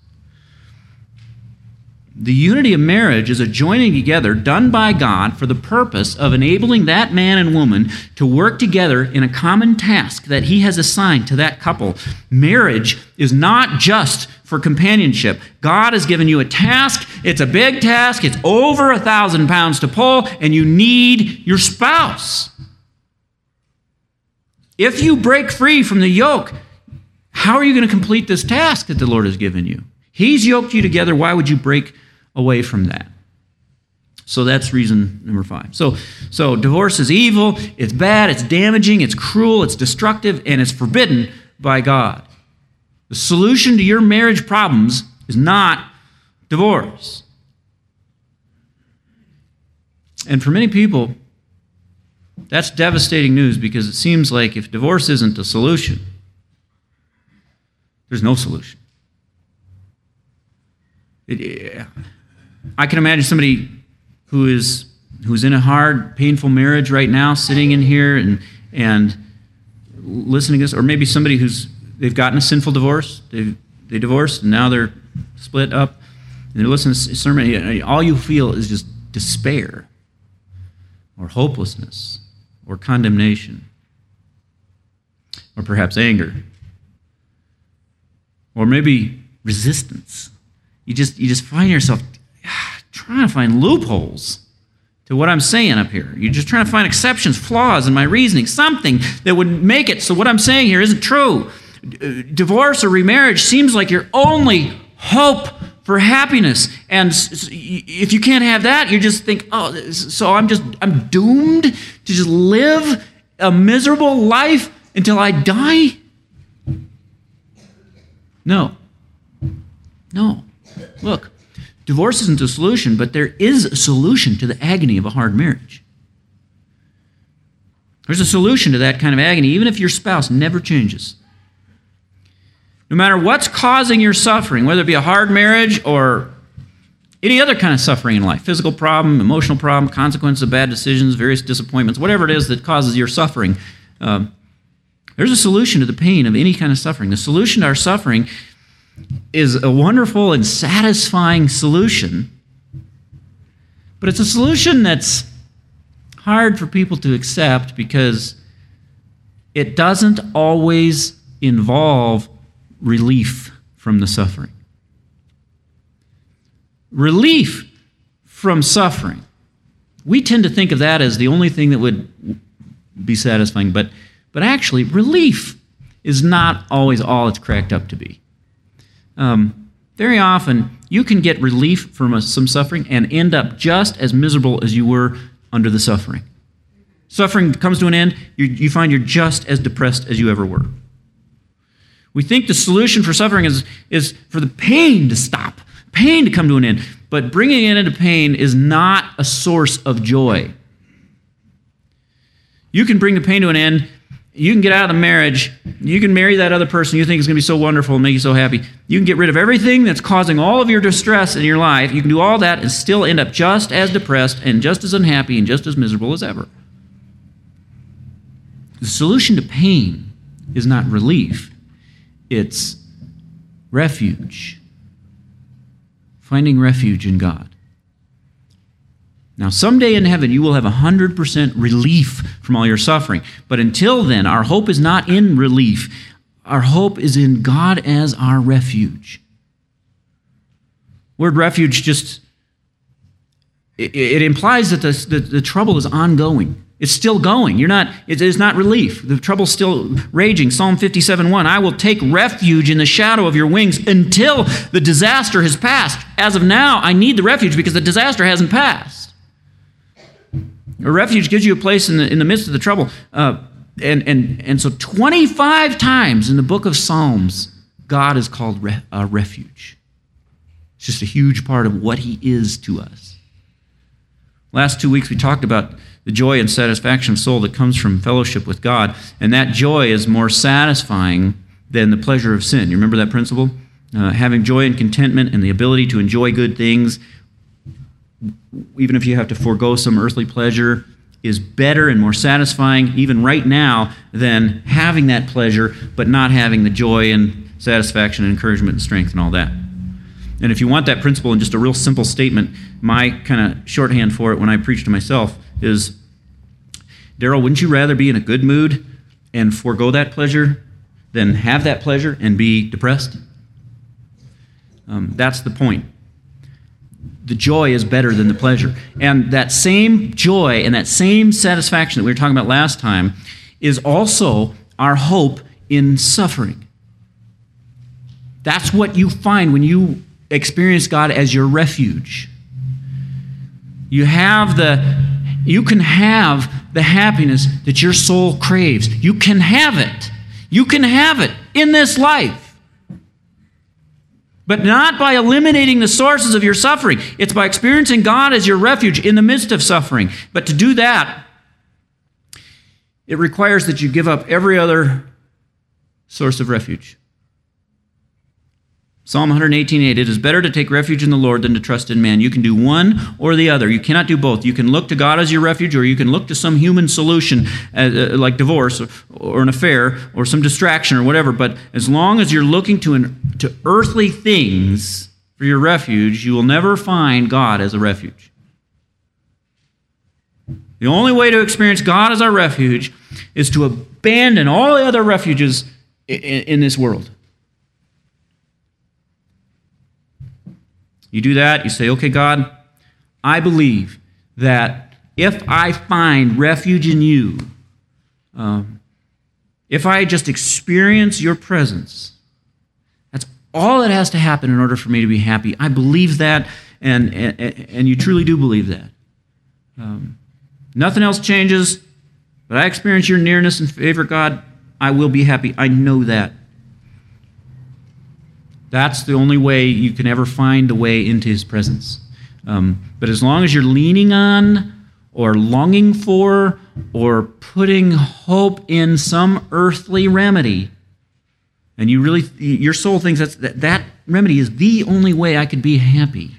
The unity of marriage is a joining together done by God for the purpose of enabling that man and woman to work together in a common task that He has assigned to that couple. Marriage is not just for companionship. God has given you a task. It's a big task. It's over 1,000 pounds to pull, and you need your spouse. If you break free from the yoke, how are you going to complete this task that the Lord has given you? He's yoked you together. Why would you break away from that? So that's reason number 5. So divorce is evil, it's bad, it's damaging, it's cruel, it's destructive, and it's forbidden by God. The solution to your marriage problems is not divorce. And for many people, that's devastating news because it seems like if divorce isn't the solution, there's no solution. I can imagine somebody who's in a hard, painful marriage right now, sitting in here and listening to this, or maybe somebody they've gotten a sinful divorce. They divorced, and now they're split up, and they're listening to this sermon. All you feel is just despair, or hopelessness, or condemnation, or perhaps anger, or maybe resistance. You just find yourself trying to find loopholes to what I'm saying up here. You're just trying to find exceptions, flaws in my reasoning, something that would make it so what I'm saying here isn't true. Divorce or remarriage seems like your only hope for happiness. And if you can't have that, you just think, oh, so I'm doomed to just live a miserable life until I die? No. Look, divorce isn't a solution, but there is a solution to the agony of a hard marriage. There's a solution to that kind of agony, even if your spouse never changes. No matter what's causing your suffering, whether it be a hard marriage or any other kind of suffering in life, physical problem, emotional problem, consequences of bad decisions, various disappointments, whatever it is that causes your suffering, There's a solution to the pain of any kind of suffering. The solution to our suffering is a wonderful and satisfying solution, but it's a solution that's hard for people to accept because it doesn't always involve relief from the suffering. Relief from suffering. We tend to think of that as the only thing that would be satisfying, but actually, relief is not always all it's cracked up to be. Very often, you can get relief from some suffering and end up just as miserable as you were under the suffering. Suffering comes to an end, you find you're just as depressed as you ever were. We think the solution for suffering is for the pain to stop, pain to come to an end. But bringing it into pain is not a source of joy. You can bring the pain to an end. You can get out of the marriage. You can marry that other person you think is going to be so wonderful and make you so happy. You can get rid of everything that's causing all of your distress in your life. You can do all that and still end up just as depressed and just as unhappy and just as miserable as ever. The solution to pain is not relief. It's refuge. Finding refuge in God. Now, someday in heaven, you will have 100% relief from all your suffering. But until then, our hope is not in relief. Our hope is in God as our refuge. Word refuge just, it implies that the trouble is ongoing. It's still going. It is not relief. The trouble's still raging. Psalm 57:1, I will take refuge in the shadow of your wings until the disaster has passed. As of now, I need the refuge because the disaster hasn't passed. A refuge gives you a place in the midst of the trouble. And so 25 times in the book of Psalms, God is called a refuge. It's just a huge part of what he is to us. Last 2 weeks we talked about the joy and satisfaction of soul that comes from fellowship with God, and that joy is more satisfying than the pleasure of sin. You remember that principle? Having joy and contentment and the ability to enjoy good things, even if you have to forego some earthly pleasure, is better and more satisfying, even right now, than having that pleasure but not having the joy and satisfaction and encouragement and strength and all that. And if you want that principle in just a real simple statement, my kind of shorthand for it when I preach to myself is, Daryl, wouldn't you rather be in a good mood and forego that pleasure than have that pleasure and be depressed? That's the point. The joy is better than the pleasure. And that same joy and that same satisfaction that we were talking about last time is also our hope in suffering. That's what you find when you experience God as your refuge. You can have the happiness that your soul craves. You can have it. You can have it in this life. But not by eliminating the sources of your suffering. It's by experiencing God as your refuge in the midst of suffering. But to do that, it requires that you give up every other source of refuge. Psalm 118:8, it is better to take refuge in the Lord than to trust in man. You can do one or the other. You cannot do both. You can look to God as your refuge, or you can look to some human solution like divorce or an affair or some distraction or whatever. But as long as you're looking to earthly things for your refuge, you will never find God as a refuge. The only way to experience God as our refuge is to abandon all the other refuges in this world. You do that, you say, okay, God, I believe that if I find refuge in you, if I just experience your presence, that's all that has to happen in order for me to be happy. I believe that, and you truly do believe that. Nothing else changes, but I experience your nearness and favor, God, I will be happy. I know that. That's the only way you can ever find the way into his presence. But as long as you're leaning on or longing for or putting hope in some earthly remedy, and your soul thinks that remedy is the only way I could be happy,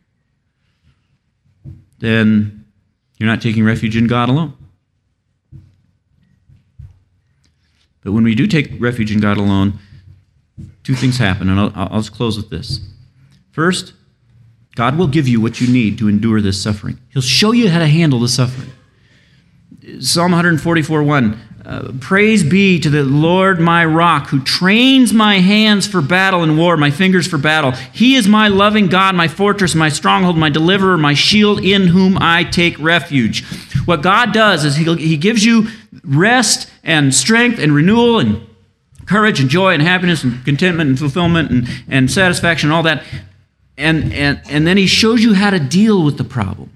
then you're not taking refuge in God alone. But when we do take refuge in God alone, two things happen, and I'll just close with this. First, God will give you what you need to endure this suffering. He'll show you how to handle the suffering. Psalm 144:1, praise be to the Lord my rock, who trains my hands for battle and war, my fingers for battle. He is my loving God, my fortress, my stronghold, my deliverer, my shield, in whom I take refuge. What God does is He gives you rest and strength and renewal and courage and joy and happiness and contentment and fulfillment and satisfaction and all that. And then He shows you how to deal with the problem.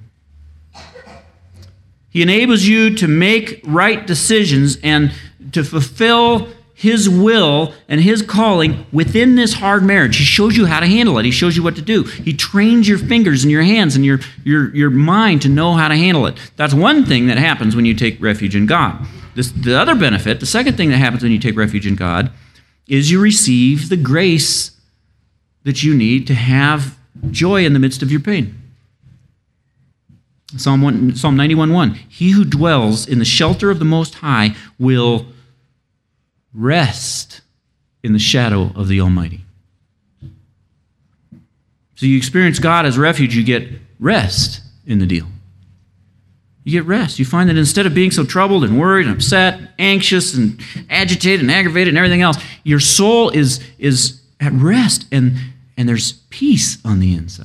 He enables you to make right decisions and to fulfill His will and His calling within this hard marriage. He shows you how to handle it. He shows you what to do. He trains your fingers and your hands and your mind to know how to handle it. That's one thing that happens when you take refuge in God. The other benefit, the second thing that happens when you take refuge in God, is you receive the grace that you need to have joy in the midst of your pain. Psalm 91:1, he who dwells in the shelter of the Most High will rest in the shadow of the Almighty. So you experience God as refuge, you get rest in the deal. You get rest. You find that instead of being so troubled and worried and upset, anxious and agitated and aggravated and everything else, your soul is at rest and there's peace on the inside.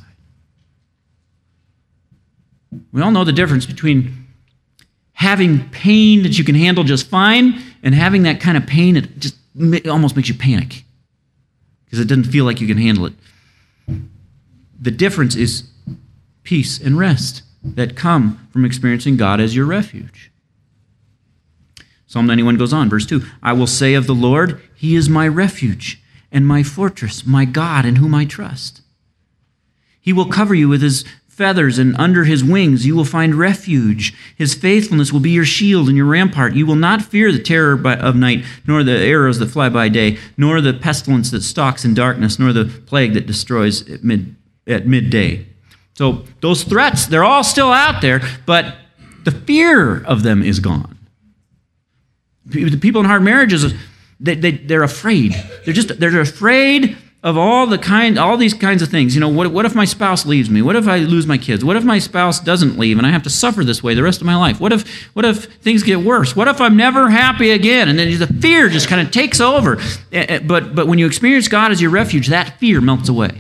We all know the difference between having pain that you can handle just fine and having that kind of pain that just almost makes you panic because it doesn't feel like you can handle it. The difference is peace and rest that come from experiencing God as your refuge. Psalm 91 goes on, verse 2, I will say of the Lord, He is my refuge and my fortress, my God in whom I trust. He will cover you with His feathers, and under His wings you will find refuge. His faithfulness will be your shield and your rampart. You will not fear the terror of night, nor the arrows that fly by day, nor the pestilence that stalks in darkness, nor the plague that destroys at midday. So those threats, they're all still out there, but the fear of them is gone. The people in hard marriages, they're afraid. They're afraid of all these kinds of things. You know, what if my spouse leaves me? What if I lose my kids? What if my spouse doesn't leave and I have to suffer this way the rest of my life? What if things get worse? What if I'm never happy again? And then the fear just kind of takes over. But when you experience God as your refuge, that fear melts away.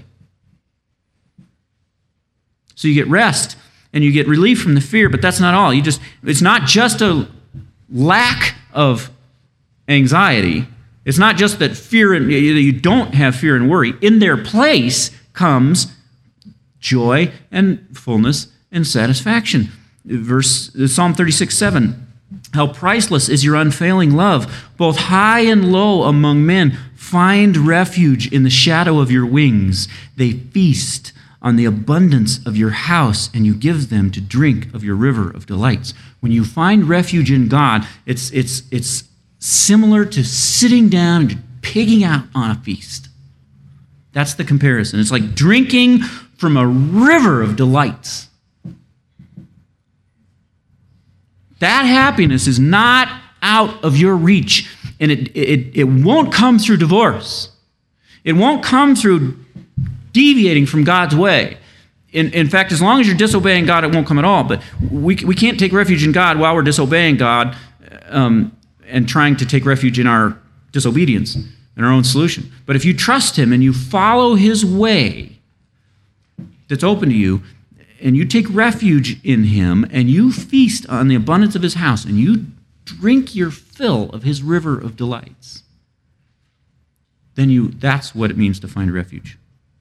So you get rest and you get relief from the fear, but that's not all. It's not just a lack of anxiety. It's not just that you don't have fear and worry. In their place comes joy and fullness and satisfaction. Psalm 36:7. How priceless is your unfailing love, both high and low among men. Find refuge in the shadow of your wings. They feast on the abundance of your house, and you give them to drink of your river of delights. When you find refuge in God, it's similar to sitting down and pigging out on a feast. That's the comparison. It's like drinking from a river of delights. That happiness is not out of your reach, and it won't come through divorce. It won't come through deviating from God's way. In fact, as long as you're disobeying God, it won't come at all. But we can't take refuge in God while we're disobeying God and trying to take refuge in our disobedience and our own solution. But if you trust Him and you follow His way that's open to you, and you take refuge in Him, and you feast on the abundance of His house, and you drink your fill of His river of delights, then that's what it means to find refuge.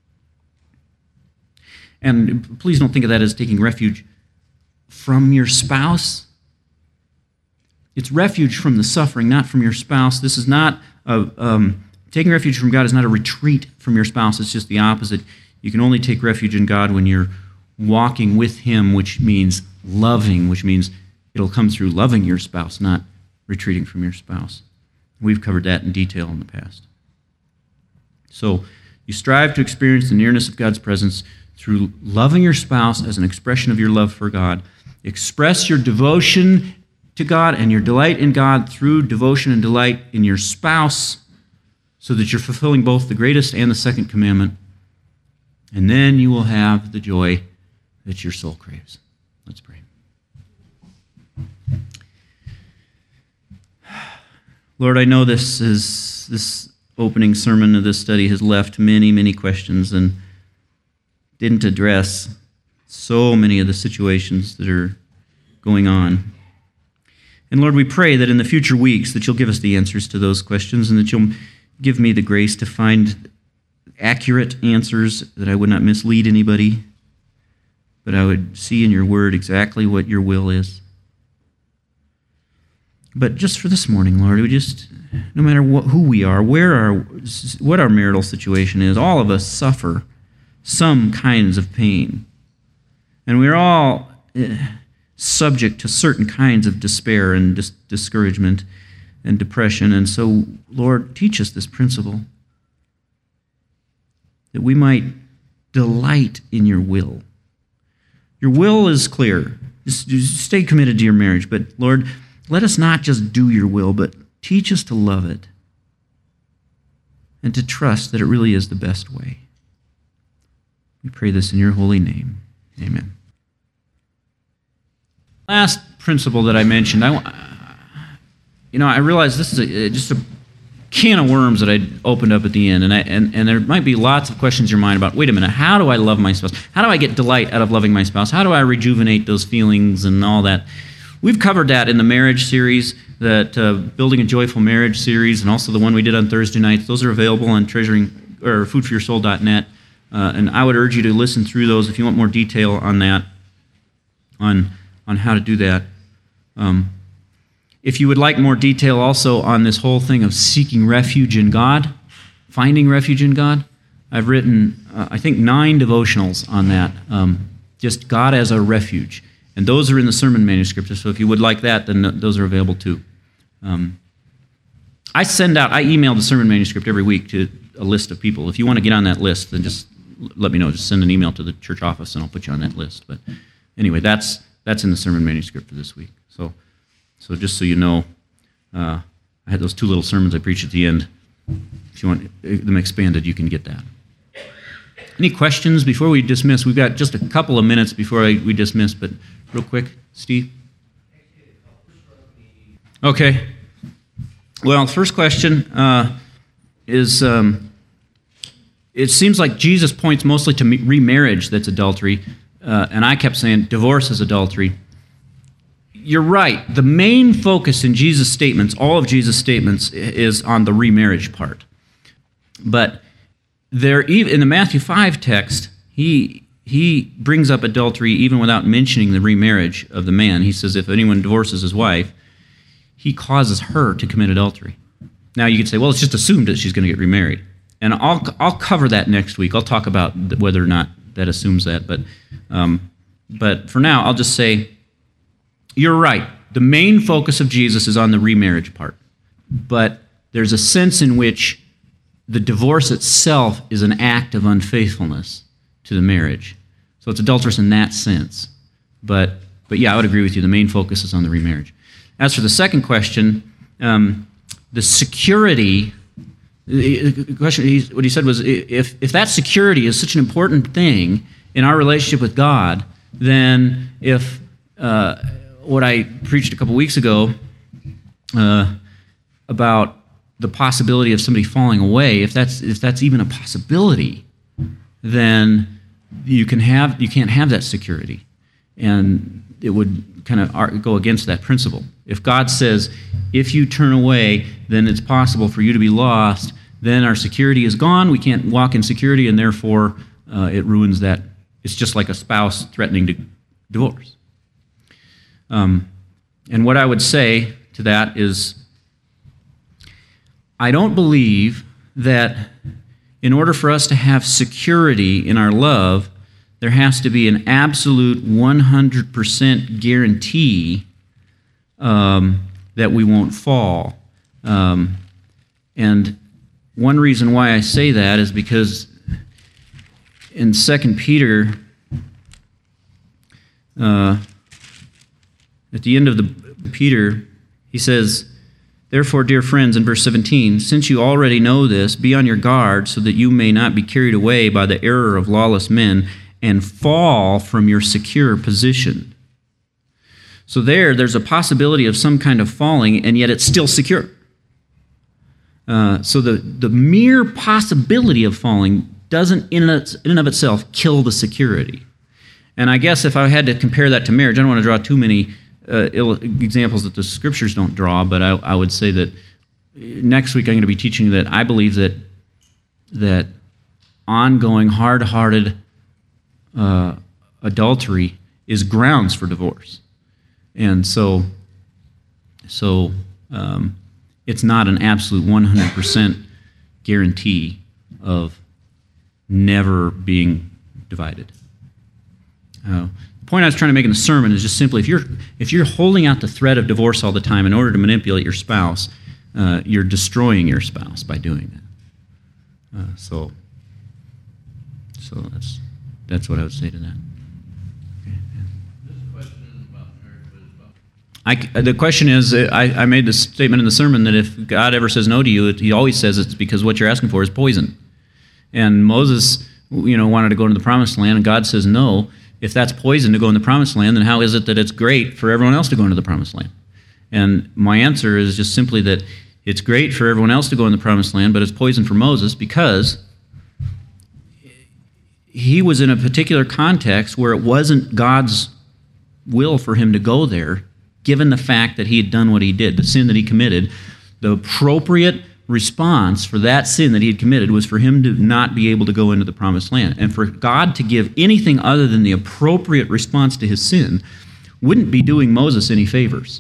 And please don't think of that as taking refuge from your spouse. It's refuge from the suffering, not from your spouse. This is not taking refuge from God is not a retreat from your spouse. It's just the opposite. You can only take refuge in God when you're walking with Him, which means loving, which means it'll come through loving your spouse, not retreating from your spouse. We've covered that in detail in the past. So you strive to experience the nearness of God's presence through loving your spouse as an expression of your love for God. Express your devotion to God and your delight in God through devotion and delight in your spouse, so that you're fulfilling both the greatest and the second commandment. And then you will have the joy that your soul craves. Let's pray. Lord, I know this opening sermon of this study has left many, many questions and didn't address so many of the situations that are going on. And Lord, we pray that in the future weeks that you'll give us the answers to those questions and that you'll give me the grace to find accurate answers, that I would not mislead anybody, but I would see in your word exactly what your will is. But just for this morning, Lord, we just, no matter who we are, what our marital situation is, all of us suffer some kinds of pain. And we're all subject to certain kinds of despair and discouragement and depression. And so, Lord, teach us this principle, that we might delight in your will. Your will is clear. Just stay committed to your marriage. But, Lord, let us not just do your will, but teach us to love it and to trust that it really is the best way. We pray this in your holy name. Amen. Last principle that I mentioned, I realize this is just a can of worms that I opened up at the end, and there might be lots of questions in your mind about, wait a minute, how do I love my spouse? How do I get delight out of loving my spouse? How do I rejuvenate those feelings and all that? We've covered that in the marriage series, that Building a Joyful Marriage series, and also the one we did on Thursday nights. Those are available on foodforyoursoul.net, and I would urge you to listen through those if you want more detail on that, on how to do that. If you would like more detail also on this whole thing of seeking refuge in God, finding refuge in God, I've written, I think, 9 devotionals on that, just God as a refuge. And those are in the sermon manuscript, so if you would like that, then those are available too. I email the sermon manuscript every week to a list of people. If you want to get on that list, then just let me know. Just send an email to the church office and I'll put you on that list. But anyway, that's in the sermon manuscript for this week. So just so you know, I had those 2 little sermons I preached at the end. If you want them expanded, you can get that. Any questions before we dismiss? We've got just a couple of minutes before we dismiss, but real quick, Steve? Okay. Well, first question is, it seems like Jesus points mostly to remarriage that's adultery, and I kept saying divorce is adultery. You're right. The main focus in Jesus' statements, all of Jesus' statements, is on the remarriage part. But in the Matthew 5 text, he brings up adultery even without mentioning the remarriage of the man. He says if anyone divorces his wife, he causes her to commit adultery. Now you could say, well, it's just assumed that she's going to get remarried. And I'll cover that next week. I'll talk about whether or not that assumes that. But for now, I'll just say, you're right. The main focus of Jesus is on the remarriage part. But there's a sense in which the divorce itself is an act of unfaithfulness to the marriage. So it's adulterous in that sense. But yeah, I would agree with you. The main focus is on the remarriage. As for the second question, the security, the question, what he said was, if that security is such an important thing in our relationship with God, then if what I preached a couple weeks ago about the possibility of somebody falling away, if that's even a possibility, then you can't have that security, and it would kind of go against that principle. If God says, if you turn away, then it's possible for you to be lost, then our security is gone. We can't walk in security, and therefore it ruins that. It's just like a spouse threatening to divorce. And what I would say to that is, I don't believe that in order for us to have security in our love, there has to be an absolute 100% guarantee that we won't fall. And one reason why I say that is because in 2 Peter, at the end of Peter, he says, therefore, dear friends, in verse 17, since you already know this, be on your guard so that you may not be carried away by the error of lawless men and fall from your secure position. So there's a possibility of some kind of falling, and yet it's still secure. So the mere possibility of falling doesn't in and of itself kill the security. And I guess if I had to compare that to marriage, I don't want to draw too many examples that the scriptures don't draw, but I would say that next week I'm going to be teaching that I believe that ongoing, hard-hearted adultery is grounds for divorce. And so it's not an absolute 100% guarantee of never being divided. The point I was trying to make in the sermon is just simply, if you're holding out the thread of divorce all the time in order to manipulate your spouse, you're destroying your spouse by doing that. So that's what I would say to that. The question is, I made this statement in the sermon that if God ever says no to you, he always says it's because what you're asking for is poison. And Moses, wanted to go into the promised land, and God says no. If that's poison to go in the promised land, then how is it that it's great for everyone else to go into the promised land? And my answer is just simply that it's great for everyone else to go in the promised land, but it's poison for Moses because he was in a particular context where it wasn't God's will for him to go there, given the fact that he had done what he did, the sin that he committed. The appropriate response for that sin that he had committed was for him to not be able to go into the promised land. And for God to give anything other than the appropriate response to his sin wouldn't be doing Moses any favors.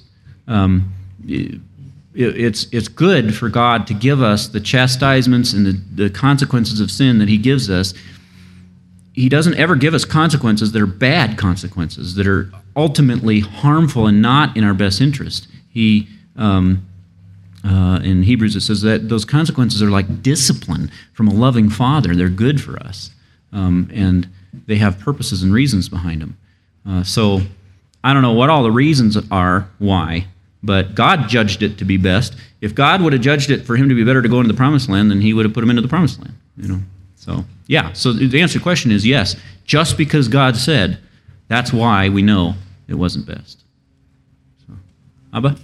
It's good for God to give us the chastisements and the consequences of sin that he gives us. He doesn't ever give us consequences that are bad consequences, that are ultimately harmful and not in our best interest. He, in Hebrews, it says that those consequences are like discipline from a loving father. They're good for us, and they have purposes and reasons behind them. So I don't know what all the reasons are why, but God judged it to be best. If God would have judged it for him to be better to go into the promised land, then he would have put him into the promised land. So yeah. So the answer to the question is yes. Just because God said, that's why we know it wasn't best. So, Abba?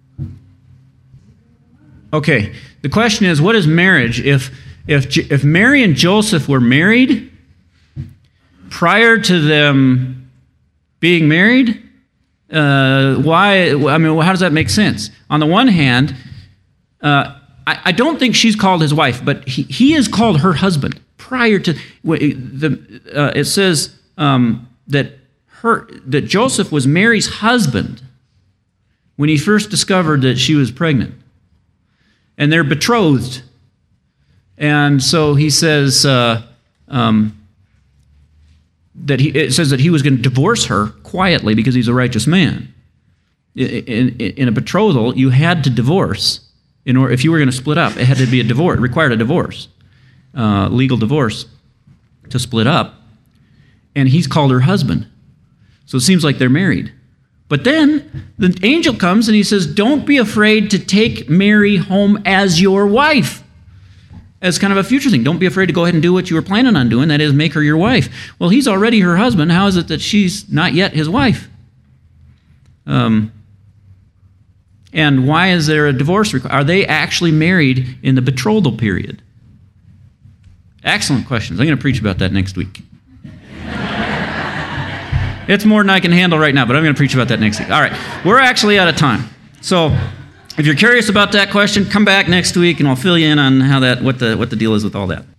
Okay. The question is, what is marriage? If Mary and Joseph were married prior to them being married, why? I mean, how does that make sense? On the one hand, I don't think she's called his wife, but he is called her husband. Prior to it says that Joseph was Mary's husband when he first discovered that she was pregnant, and they're betrothed. And so he says it says that he was going to divorce her quietly because he's a righteous man. In a betrothal, you had to divorce. In order, if you were going to split up, it had to be a divorce. It required a divorce, legal divorce, to split up. And he's called her husband. So it seems like they're married. But then the angel comes and he says, don't be afraid to take Mary home as your wife. As kind of a future thing. Don't be afraid to go ahead and do what you were planning on doing, that is, make her your wife. Well, he's already her husband. How is it that she's not yet his wife? And why is there a divorce? Are they actually married in the betrothal period? Excellent questions. I'm going to preach about that next week. It's more than I can handle right now, but I'm going to preach about that next week. All right, we're actually out of time. So if you're curious about that question, come back next week and I'll fill you in on how what the deal is with all that.